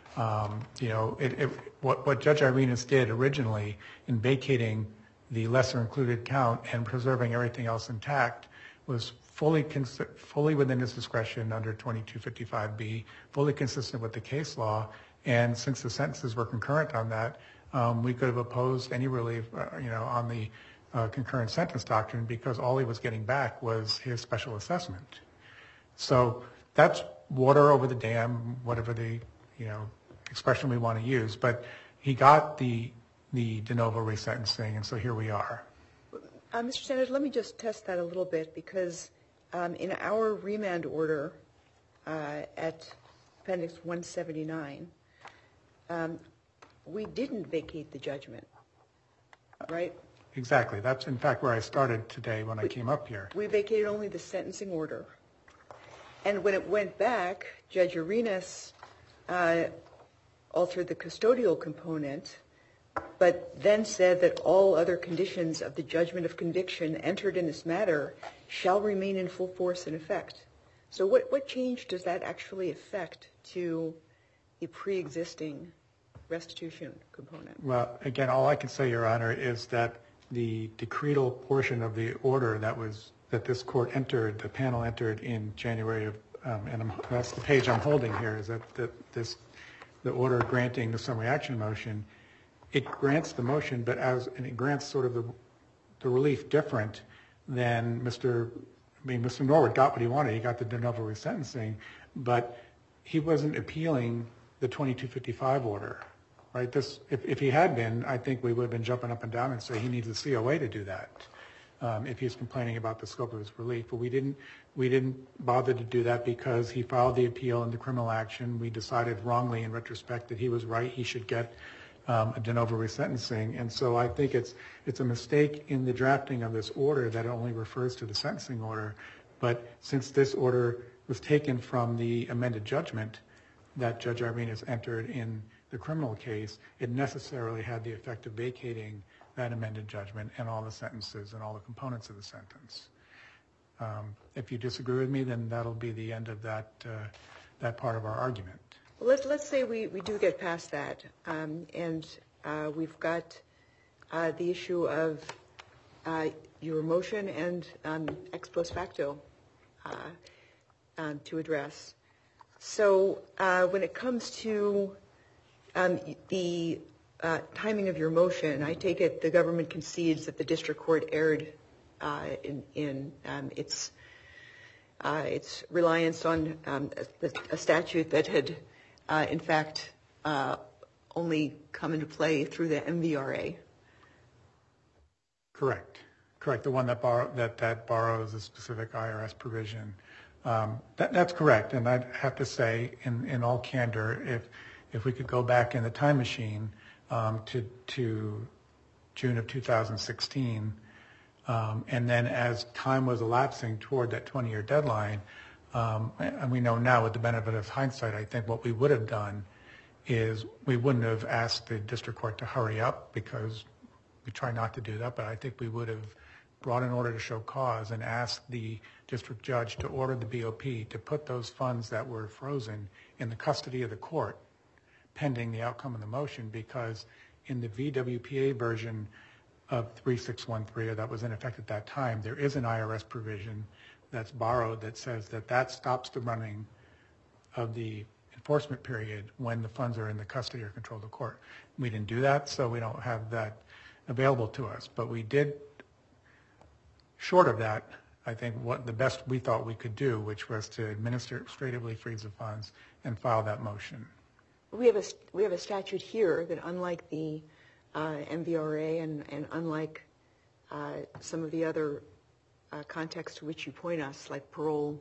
What Judge Arenas did originally in vacating the lesser included count and preserving everything else intact was fully within his discretion under 2255B, fully consistent with the case law. And since the sentences were concurrent on that, we could have opposed any relief, on the concurrent sentence doctrine because all he was getting back was his special assessment. So that's water over the dam, whatever the expression we want to use. But he got the de novo resentencing, and so here we are. Mr. Senator, let me just test that a little bit because in our remand order at Appendix 179, we didn't vacate the judgment, right? Exactly. That's, in fact, where I started today when I came up here. We vacated only the sentencing order. And when it went back, Judge Arenas altered the custodial component, but then said that all other conditions of the judgment of conviction entered in this matter shall remain in full force and effect. So what change does that actually affect to the pre-existing restitution component? Well, again, all I can say, Your Honor, is that the decretal portion of the order that this court entered, the panel entered in January of, that's the page I'm holding here, is that the order granting the summary action motion, it grants the motion, and it grants sort of the relief different than Mr. Norwood got what he wanted. He got the de novo resentencing, but he wasn't appealing the 2255 order, right? If he had been, I think we would have been jumping up and down and say he needs a COA to do that. If he's complaining about the scope of his relief, but we didn't bother to do that because he filed the appeal in the criminal action. We decided wrongly in retrospect that he was right. He should get a de novo resentencing, and so I think it's a mistake in the drafting of this order that it only refers to the sentencing order. But since this order was taken from the amended judgment that Judge Arenas entered in the criminal case, it necessarily had the effect of vacating that amended judgment and all the sentences and all the components of the sentence. If you disagree with me, then that'll be the end of that part of our argument. Well, let's say we do get past that, and we've got the issue of your motion and ex post facto to address. So when it comes to the timing of your motion, I take it the government concedes that the district court erred in its reliance on a statute that had, in fact, only come into play through the MVRA. Correct. The one that borrows a specific IRS provision. That's correct. And I'd have to say, in all candor, if we could go back in the time machine to June of 2016, and then as time was elapsing toward that 20-year deadline, and we know now with the benefit of hindsight, I think what we would have done is we wouldn't have asked the district court to hurry up because we try not to do that, but I think we would have brought an order to show cause and asked the district judge to order the BOP to put those funds that were frozen in the custody of the court pending the outcome of the motion, because in the VWPA version of 3613 that was in effect at that time, there is an IRS provision that's borrowed that says that stops the running of the enforcement period when the funds are in the custody or control of the court. We didn't do that, so we don't have that available to us. But we did, short of that, I think what the best we thought we could do, which was to administratively freeze the funds and file that motion. We have a statute here that, unlike the MVRA and unlike some of the other contexts to which you point us, like parole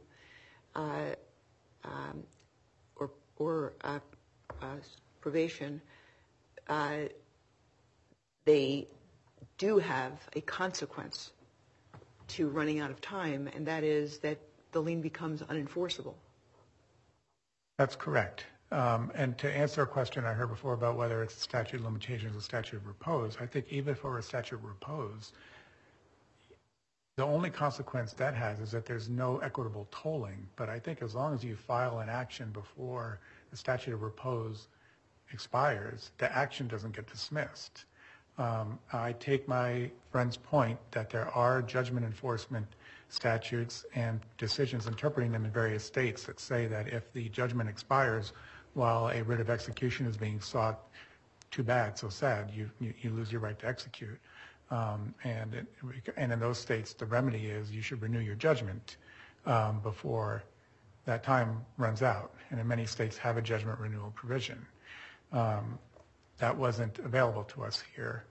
or probation, they do have a consequence to running out of time, and that is that the lien becomes unenforceable. That's correct. And to answer a question I heard before about whether it's a statute of limitations or statute of repose, I think even for a statute of repose, the only consequence that has is that there's no equitable tolling. But I think as long as you file an action before the statute of repose expires, the action doesn't get dismissed. I take my friend's point that there are judgment enforcement statutes and decisions interpreting them in various states that say that if the judgment expires while a writ of execution is being sought, too bad, so sad, you lose your right to execute. And in those states, the remedy is you should renew your judgment before that time runs out. And in many states have a judgment renewal provision. That wasn't available to us here.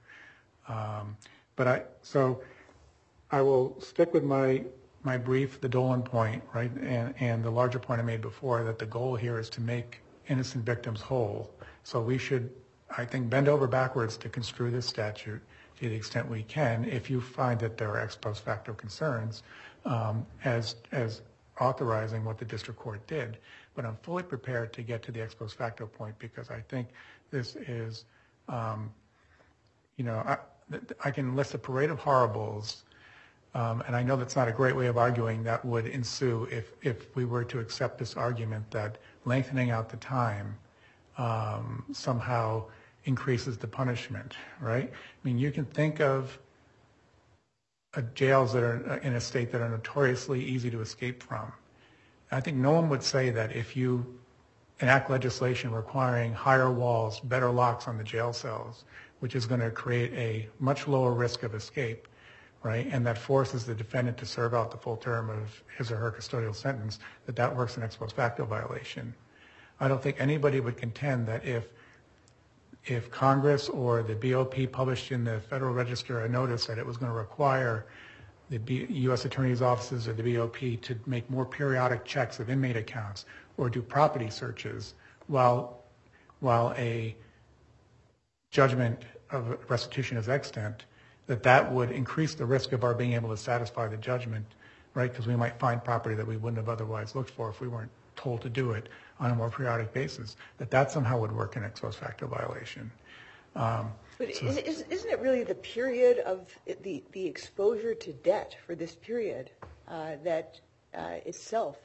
So I will stick with my brief, the Dolan point, right, and the larger point I made before, that the goal here is to make innocent victims whole. So we should, I think, bend over backwards to construe this statute to the extent we can, if you find that there are ex post facto concerns, as authorizing what the district court did. But I'm fully prepared to get to the ex post facto point, because I think this is, I can list a parade of horribles, and I know that's not a great way of arguing that would ensue if we were to accept this argument that lengthening out the time somehow increases the punishment, right? I mean, you can think of jails that are in a state that are notoriously easy to escape from. I think no one would say that if you enact legislation requiring higher walls, better locks on the jail cells, which is going to create a much lower risk of escape, right, and that forces the defendant to serve out the full term of his or her custodial sentence, that works an ex post facto violation. I don't think anybody would contend that if Congress or the BOP published in the Federal Register a notice that it was going to require the U.S. Attorney's offices or the BOP to make more periodic checks of inmate accounts or do property searches while a judgment of restitution is extant, that would increase the risk of our being able to satisfy the judgment, right? Because we might find property that we wouldn't have otherwise looked for if we weren't told to do it on a more periodic basis, that somehow would work an ex post facto violation. But isn't it really the period of the exposure to debt for this period that itself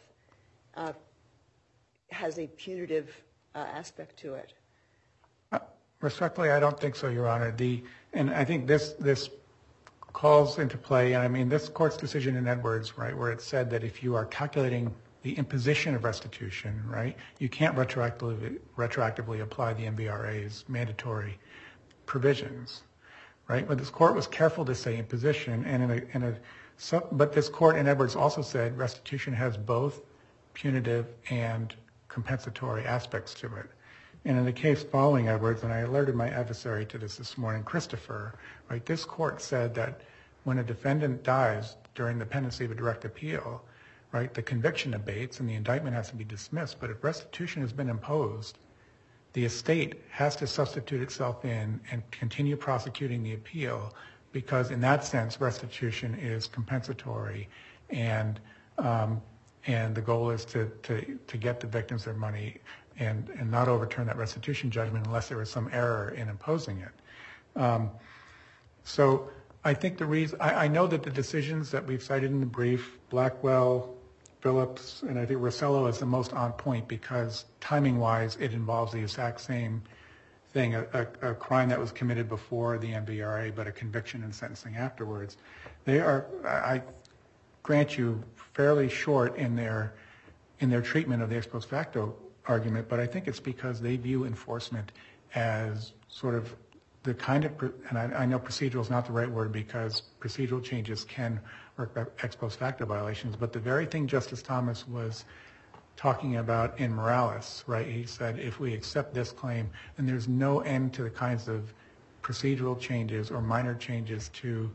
has a punitive aspect to it? Respectfully, I don't think so, Your Honor. And I think this calls into play, and I mean, this court's decision in Edwards, right, where it said that if you are calculating the imposition of restitution, right, you can't retroactively apply the MVRA's mandatory provisions, right? But this court was careful to say imposition, but this court in Edwards also said restitution has both punitive and compensatory aspects to it. And in the case following Edwards, and I alerted my adversary to this morning, Christopher, right, this court said that when a defendant dies during the pendency of a direct appeal, right, the conviction abates and the indictment has to be dismissed. But if restitution has been imposed, the estate has to substitute itself in and continue prosecuting the appeal, because in that sense, restitution is compensatory, and the goal is to get the victims their money and not overturn that restitution judgment unless there was some error in imposing it. So I think I know that the decisions that we've cited in the brief, Blackwell, Phillips, and I think Rossello is the most on point, because timing-wise, it involves the exact same thing, a crime that was committed before the MVRA, but a conviction and sentencing afterwards. They are, I grant you, fairly short in their treatment of the ex post facto argument, but I think it's because they view enforcement as sort of the kind of, and I know procedural is not the right word, because procedural changes can work ex post facto violations, but the very thing Justice Thomas was talking about in Morales, right? He said, if we accept this claim, then there's no end to the kinds of procedural changes or minor changes to,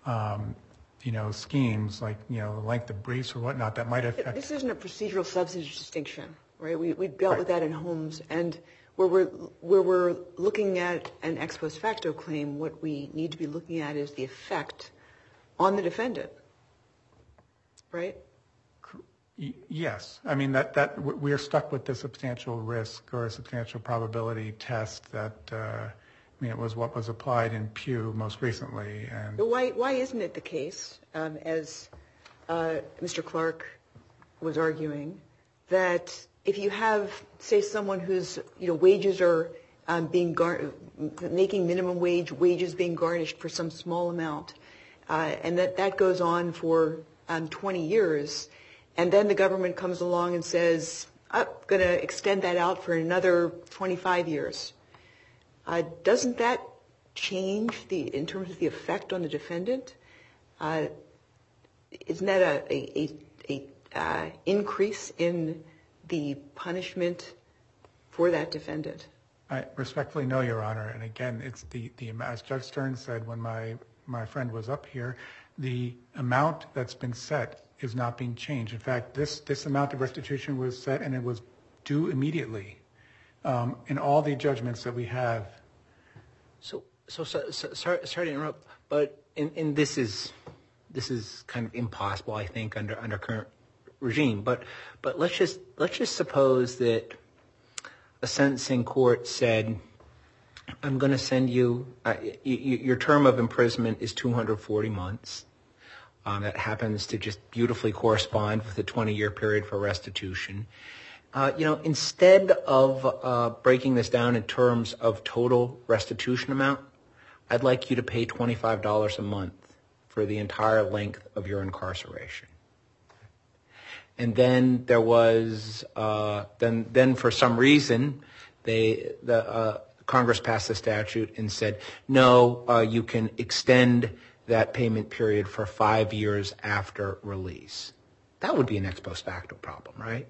schemes like, the length of briefs or whatnot that might affect. This isn't a procedural substantive distinction, right? We dealt with that in Holmes, and where we're looking at an ex post facto claim, what we need to be looking at is the effect on the defendant, right? Yes. I mean, that we are stuck with the substantial risk or a substantial probability test that, it was what was applied in Pew most recently. And Why isn't it the case, as Mr. Clark was arguing, that if you have, say, someone whose wages are making minimum wage, wages being garnished for some small amount, and that goes on for 20 years, and then the government comes along and says, I'm going to extend that out for another 25 years. Doesn't that change in terms of the effect on the defendant? Isn't that a increase in the punishment for that defendant? I respectfully no, Your Honor. And again, it's the as Judge Stern said when my friend was up here, the amount that's been set is not being changed. In fact, this amount of restitution was set and it was due immediately in all the judgments that we have. So sorry to interrupt, but and this is kind of impossible, I think, under current regime. But let's just suppose that a sentencing court said, I'm going to send you your term of imprisonment is 240 months. That happens to just beautifully correspond with a 20-year period for restitution. Instead of breaking this down in terms of total restitution amount, I'd like you to pay $25 a month for the entire length of your incarceration. And then there was then for some reason Congress passed a statute and said, no, you can extend that payment period for 5 years after release. That would be an ex post facto problem, right?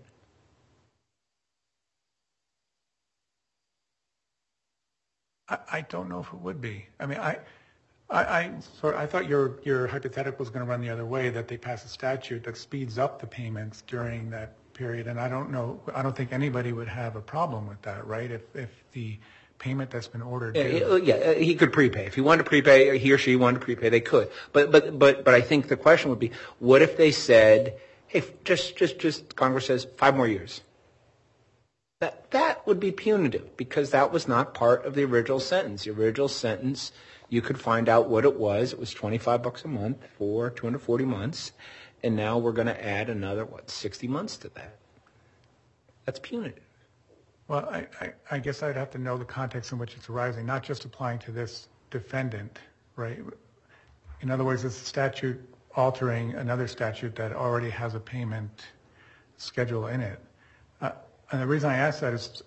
I don't know if it would be. I mean, I thought your hypothetical was going to run the other way, that they pass a statute that speeds up the payments during that period, and I don't think anybody would have a problem with that, right? If the payment that's been ordered. Yeah, he could prepay. If he wanted to prepay, or he or she wanted to prepay, they could. But I think the question would be, what if they said, hey, just Congress says 5 more years? That would be punitive because that was not part of the original sentence. The original sentence, you could find out what it was. It was $25 a month for 240 months, and now we're going to add another 60 months to that. That's punitive. Well, I guess I'd have to know the context in which it's arising, not just applying to this defendant, right? In other words, it's a statute altering another statute that already has a payment schedule in it. And the reason I ask that is,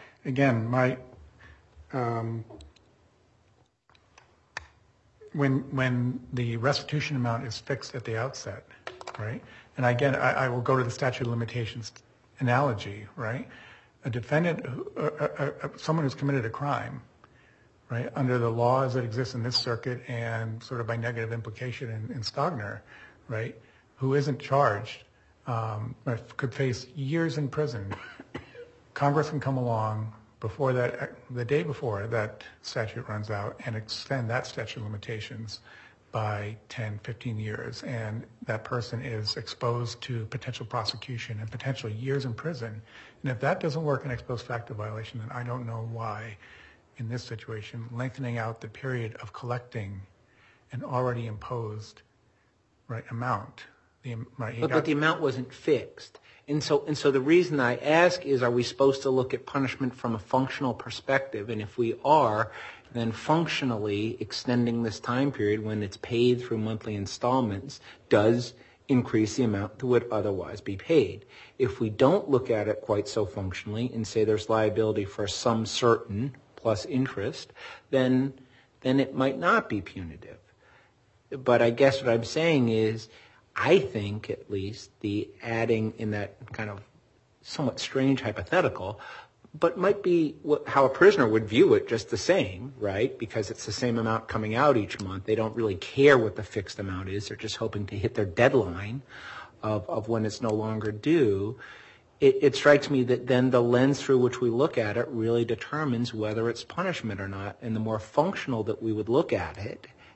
when the restitution amount is fixed at the outset, right? And again, I will go to the statute of limitations analogy, right? A defendant, someone who's committed a crime, right, under the laws that exist in this circuit and sort of by negative implication in Stogner, right, who isn't charged, could face years in prison. Congress can come along before that, the day before that statute runs out, and extend that statute of limitations by 10, 15 years, and that person is exposed to potential prosecution and potential years in prison. And if that doesn't work in ex post facto violation, then I don't know why, in this situation, lengthening out the period of collecting an already imposed amount. But the amount wasn't fixed. And so the reason I ask is, are we supposed to look at punishment from a functional perspective? And if we are, then functionally extending this time period when it's paid through monthly installments does increase the amount that would otherwise be paid. If we don't look at it quite so functionally and say there's liability for some certain plus interest, then it might not be punitive. But I guess what I'm saying is, I think, at least, the adding in that kind of somewhat strange hypothetical, but might be how a prisoner would view it just the same, right? Because it's the same amount coming out each month. They don't really care what the fixed amount is. They're just hoping to hit their deadline of when it's no longer due. It strikes me that then the lens through which we look at it really determines whether it's punishment or not. And the more functional that we would look at it,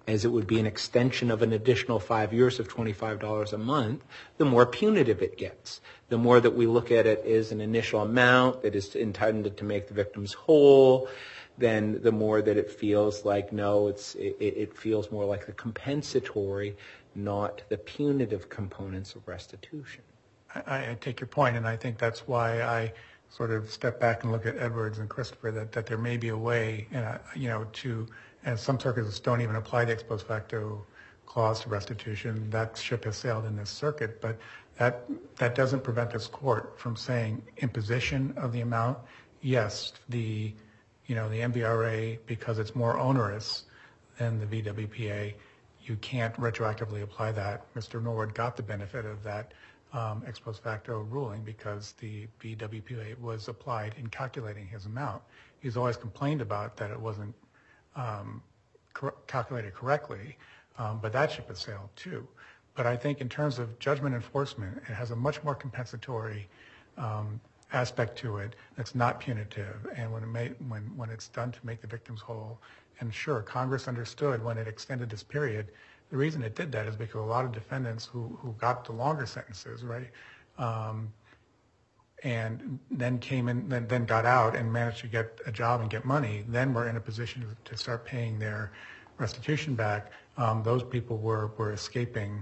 as it would be an extension of an additional 5 years of $25 a month, the more punitive it gets. The more that we look at it as an initial amount that is intended to make the victims whole, then the more that it feels like, no, it feels more like the compensatory, not the punitive components of restitution. I take your point, and I think that's why I sort of step back and look at Edwards and Christopher, that there may be a way, to, and some circuits don't even apply the ex post facto clause to restitution. That ship has sailed in this circuit, but that doesn't prevent this court from saying imposition of the amount. Yes, the MVRA, because it's more onerous than the VWPA, you can't retroactively apply that. Mr. Norwood got the benefit of that ex post facto ruling because the VWPA was applied in calculating his amount. He's always complained about that it wasn't calculated correctly, but that ship has sailed too. But I think in terms of judgment enforcement, it has a much more compensatory aspect to it that's not punitive, and when it's done to make the victims whole. And sure, Congress understood when it extended this period. The reason it did that is because a lot of defendants who got the longer sentences, right, and then came in, then got out and managed to get a job and get money, then were in a position to start paying their restitution back. Those people were escaping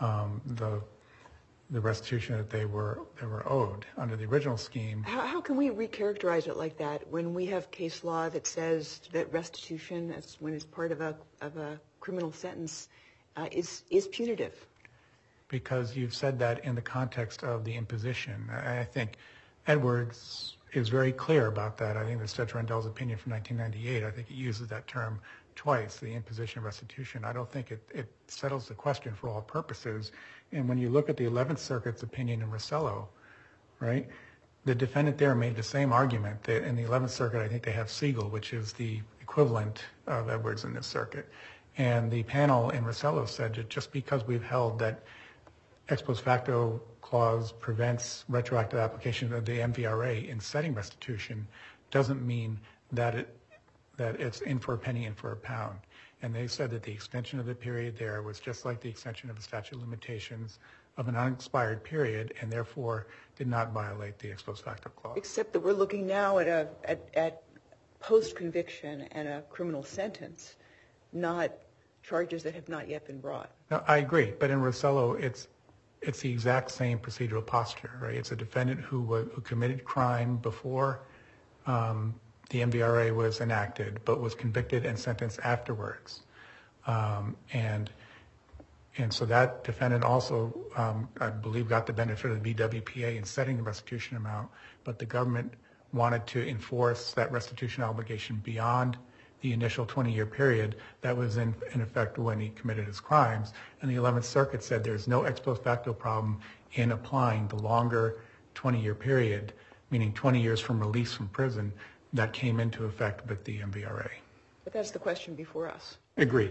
the restitution that they were owed under the original scheme. How can we recharacterize it like that when we have case law that says that restitution, when it's part of a criminal sentence, is punitive? Because you've said that in the context of the imposition. I think Edwards is very clear about that. I think that's Judge Rendell's opinion from 1998. I think it uses that term twice, the imposition restitution. I don't think it settles the question for all purposes. And when you look at the 11th Circuit's opinion in Rossello, right, the defendant there made the same argument. That in the 11th Circuit, I think they have Siegel, which is the equivalent of Edwards in this circuit. And the panel in Rossello said that just because we've held that ex post facto clause prevents retroactive application of the MVRA in setting restitution doesn't mean that it's in for a penny, in for a pound. And they said that the extension of the period there was just like the extension of the statute of limitations of an unexpired period, and therefore did not violate the ex post facto clause. Except that we're looking now at post-conviction and a criminal sentence, not charges that have not yet been brought. No, I agree, but in Rossello, it's the exact same procedural posture, right? It's a defendant who committed crime before the MVRA was enacted, but was convicted and sentenced afterwards. And so that defendant also, I believe, got the benefit of the VWPA in setting the restitution amount, but the government wanted to enforce that restitution obligation beyond the initial 20-year period that was in effect when he committed his crimes. And the 11th Circuit said there's no ex post facto problem in applying the longer 20-year period, meaning 20 years from release from prison, that came into effect with the MVRA. But that's the question before us. Agreed.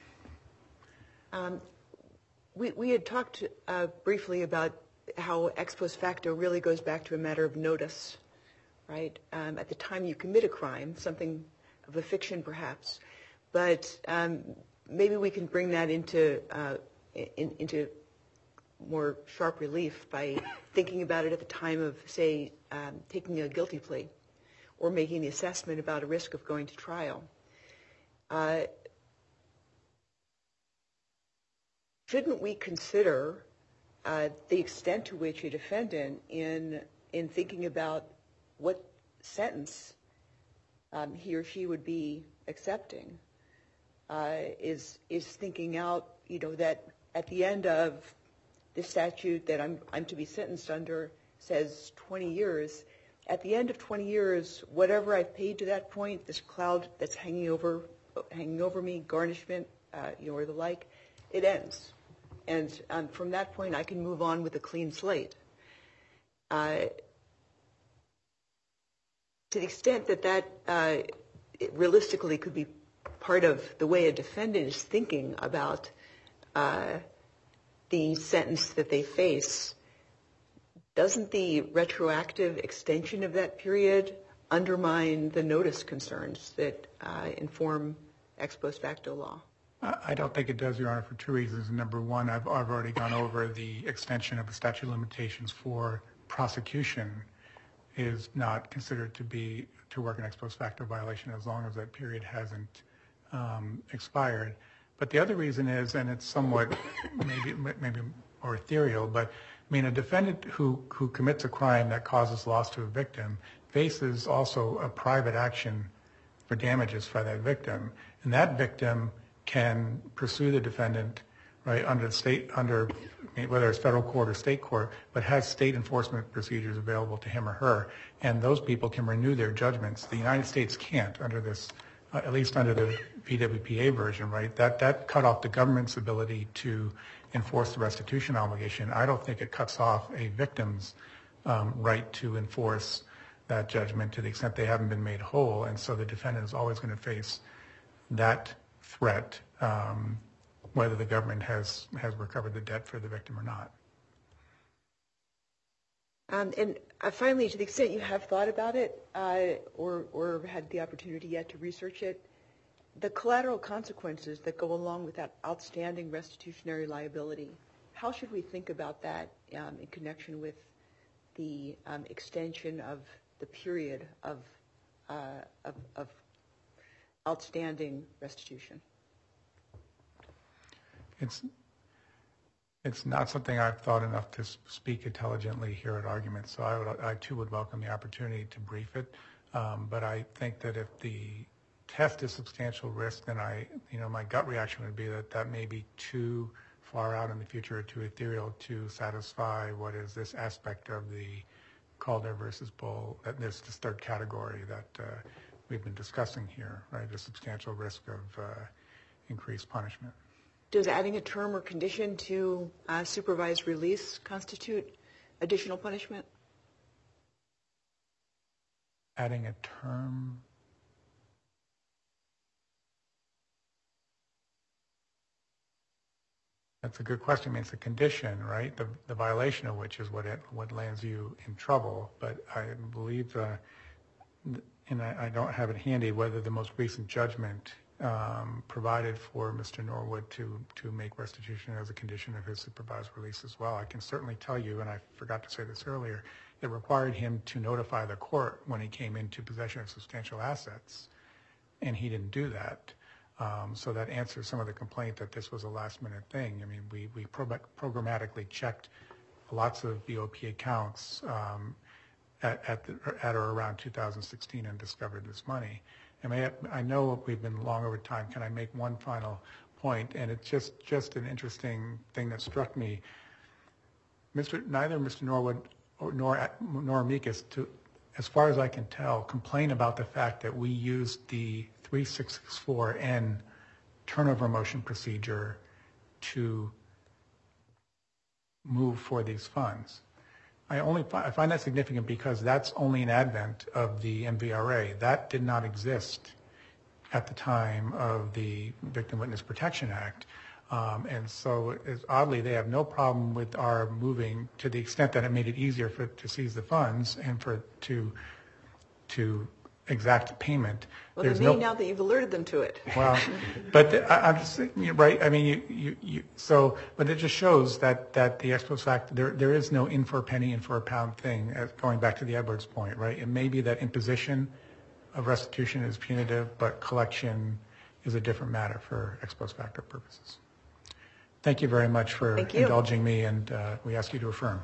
We had talked briefly about how ex post facto really goes back to a matter of notice, right? At the time you commit a crime, something of a fiction perhaps, but maybe we can bring that into more sharp relief by thinking about it at the time of, say, taking a guilty plea or making the assessment about a risk of going to trial. Shouldn't we consider the extent to which a defendant, in thinking about what sentence he or she would be accepting, is thinking out, that at the end of this statute that I'm to be sentenced under says 20 years. At the end of 20 years, whatever I've paid to that point, this cloud that's hanging over me, garnishment, or the like, it ends. And from that point, I can move on with a clean slate. To the extent that realistically could be part of the way a defendant is thinking about the sentence that they face, doesn't the retroactive extension of that period undermine the notice concerns that inform ex post facto law? I don't think it does, Your Honor, for two reasons. Number one, I've already gone over the extension of the statute of limitations for prosecution is not considered to work an ex post facto violation as long as that period hasn't expired. But the other reason is, and it's somewhat maybe more ethereal, but I mean, a defendant who commits a crime that causes loss to a victim faces also a private action for damages for that victim, and that victim can pursue the defendant, right, under whether it's federal court or state court, but has state enforcement procedures available to him or her, and those people can renew their judgments. The United States can't under this, at least under the VWPA version, right? That cut off the government's ability to enforce the restitution obligation. I don't think it cuts off a victim's right to enforce that judgment to the extent they haven't been made whole, and so the defendant is always going to face that threat, whether the government has recovered the debt for the victim or not. And finally, to the extent you have thought about it or had the opportunity yet to research it, the collateral consequences that go along with that outstanding restitutionary liability, how should we think about that in connection with the extension of the period of outstanding restitution? It's not something I've thought enough to speak intelligently here at argument, so I too would welcome the opportunity to brief it. But I think that if the test is substantial risk, then my gut reaction would be that may be too far out in the future or too ethereal to satisfy what is this aspect of the Calder versus Bull, this third category that we've been discussing here, right? The substantial risk of increased punishment. Does adding a term or condition to supervised release constitute additional punishment? Adding a term? That's a good question. I mean, it's a condition, right? The violation of which is what lands you in trouble. But I believe, and I don't have it handy, whether the most recent judgment provided for Mr. Norwood to make restitution as a condition of his supervised release as well. I can certainly tell you, and I forgot to say this earlier, it required him to notify the court when he came into possession of substantial assets, and he didn't do that. So that answers some of the complaint that this was a last-minute thing. I mean, we programmatically checked lots of BOP accounts at or around 2016 and discovered this money. I know we've been long over time. Can I make one final point? And it's just an interesting thing that struck me. Neither Mr. Norwood nor Amicus, as far as I can tell, complain about the fact that we used the 3664N turnover motion procedure to move for these funds. I find that significant because that's only an advent of the MVRA. That did not exist at the time of the Victim Witness Protection Act. And so oddly, they have no problem with our moving to the extent that it made it easier to seize the funds and to exact payment. Well, they may now that you've alerted them to it. Well, but I'm just right. I mean, but it just shows that the ex post facto, there is no in for a penny, in for a pound thing. Going back to the Edwards point, right? It may be that imposition of restitution is punitive, but collection is a different matter for ex post facto purposes. Thank you very much for indulging me, and we ask you to affirm.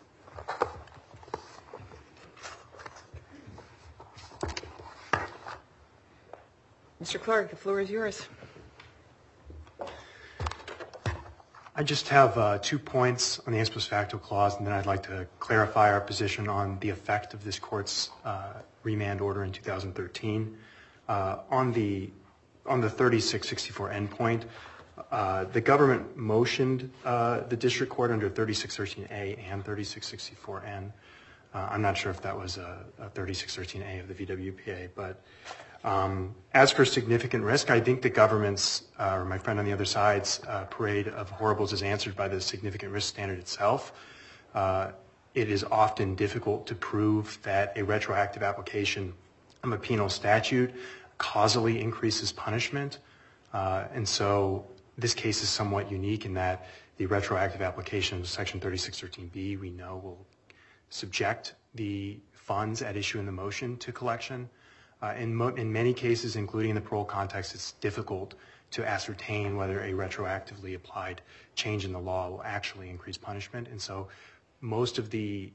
Mr. Clark, the floor is yours. I just have 2 points on the ex post facto clause, and then I'd like to clarify our position on the effect of this court's remand order in 2013. On the 3664N point, the government motioned the district court under 3613A and 3664N. I'm not sure if that was a 3613A of the VWPA, but as for significant risk, I think the government's, or my friend on the other side's, parade of horribles is answered by the significant risk standard itself. It is often difficult to prove that a retroactive application of a penal statute causally increases punishment. And so this case is somewhat unique in that the retroactive application of Section 3613B, we know, will subject the funds at issue in the motion to collection. In many cases, including in the parole context, it's difficult to ascertain whether a retroactively applied change in the law will actually increase punishment. And so most of the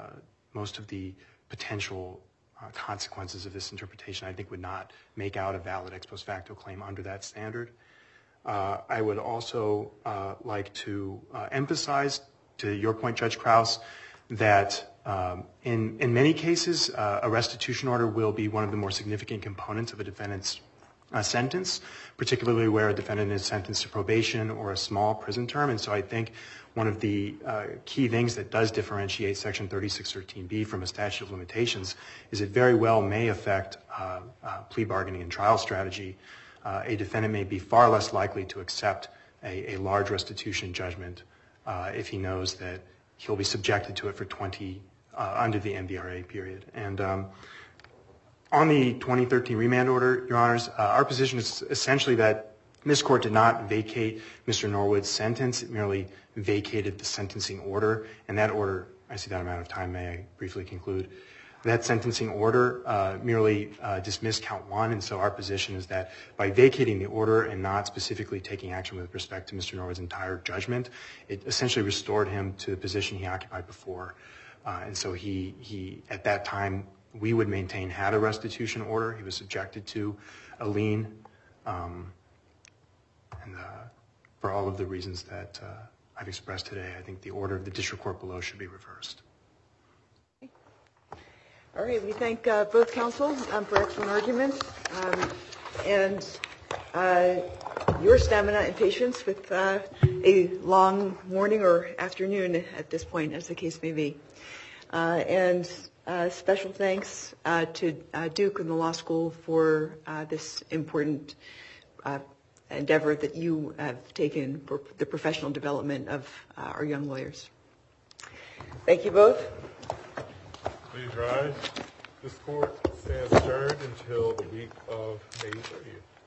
potential consequences of this interpretation, I think, would not make out a valid ex post facto claim under that standard. I would also like to emphasize, to your point, Judge Krause, that in many cases, a restitution order will be one of the more significant components of a defendant's sentence, particularly where a defendant is sentenced to probation or a small prison term. And so I think one of the key things that does differentiate Section 3613B from a statute of limitations is it very well may affect plea bargaining and trial strategy. A defendant may be far less likely to accept a large restitution judgment if he knows that he'll be subjected to it for 20 under the MVRA period. And on the 2013 remand order, Your Honors, our position is essentially that this court did not vacate Mr. Norwood's sentence. It merely vacated the sentencing order. And that order, I see that I'm out of time. May I briefly conclude? That sentencing order merely dismissed count one. And so our position is that by vacating the order and not specifically taking action with respect to Mr. Norwood's entire judgment, it essentially restored him to the position he occupied before. And so he, at that time, we would maintain had a restitution order. He was subjected to a lien. And for all of the reasons that I've expressed today, I think the order of the district court below should be reversed. All right, we thank both counsel for excellent arguments and your stamina and patience with a long morning or afternoon at this point, as the case may be. And special thanks to Duke and the law school for this important endeavor that you have taken for the professional development of our young lawyers. Thank you both. Please rise. This court stands adjourned until the week of May 30th.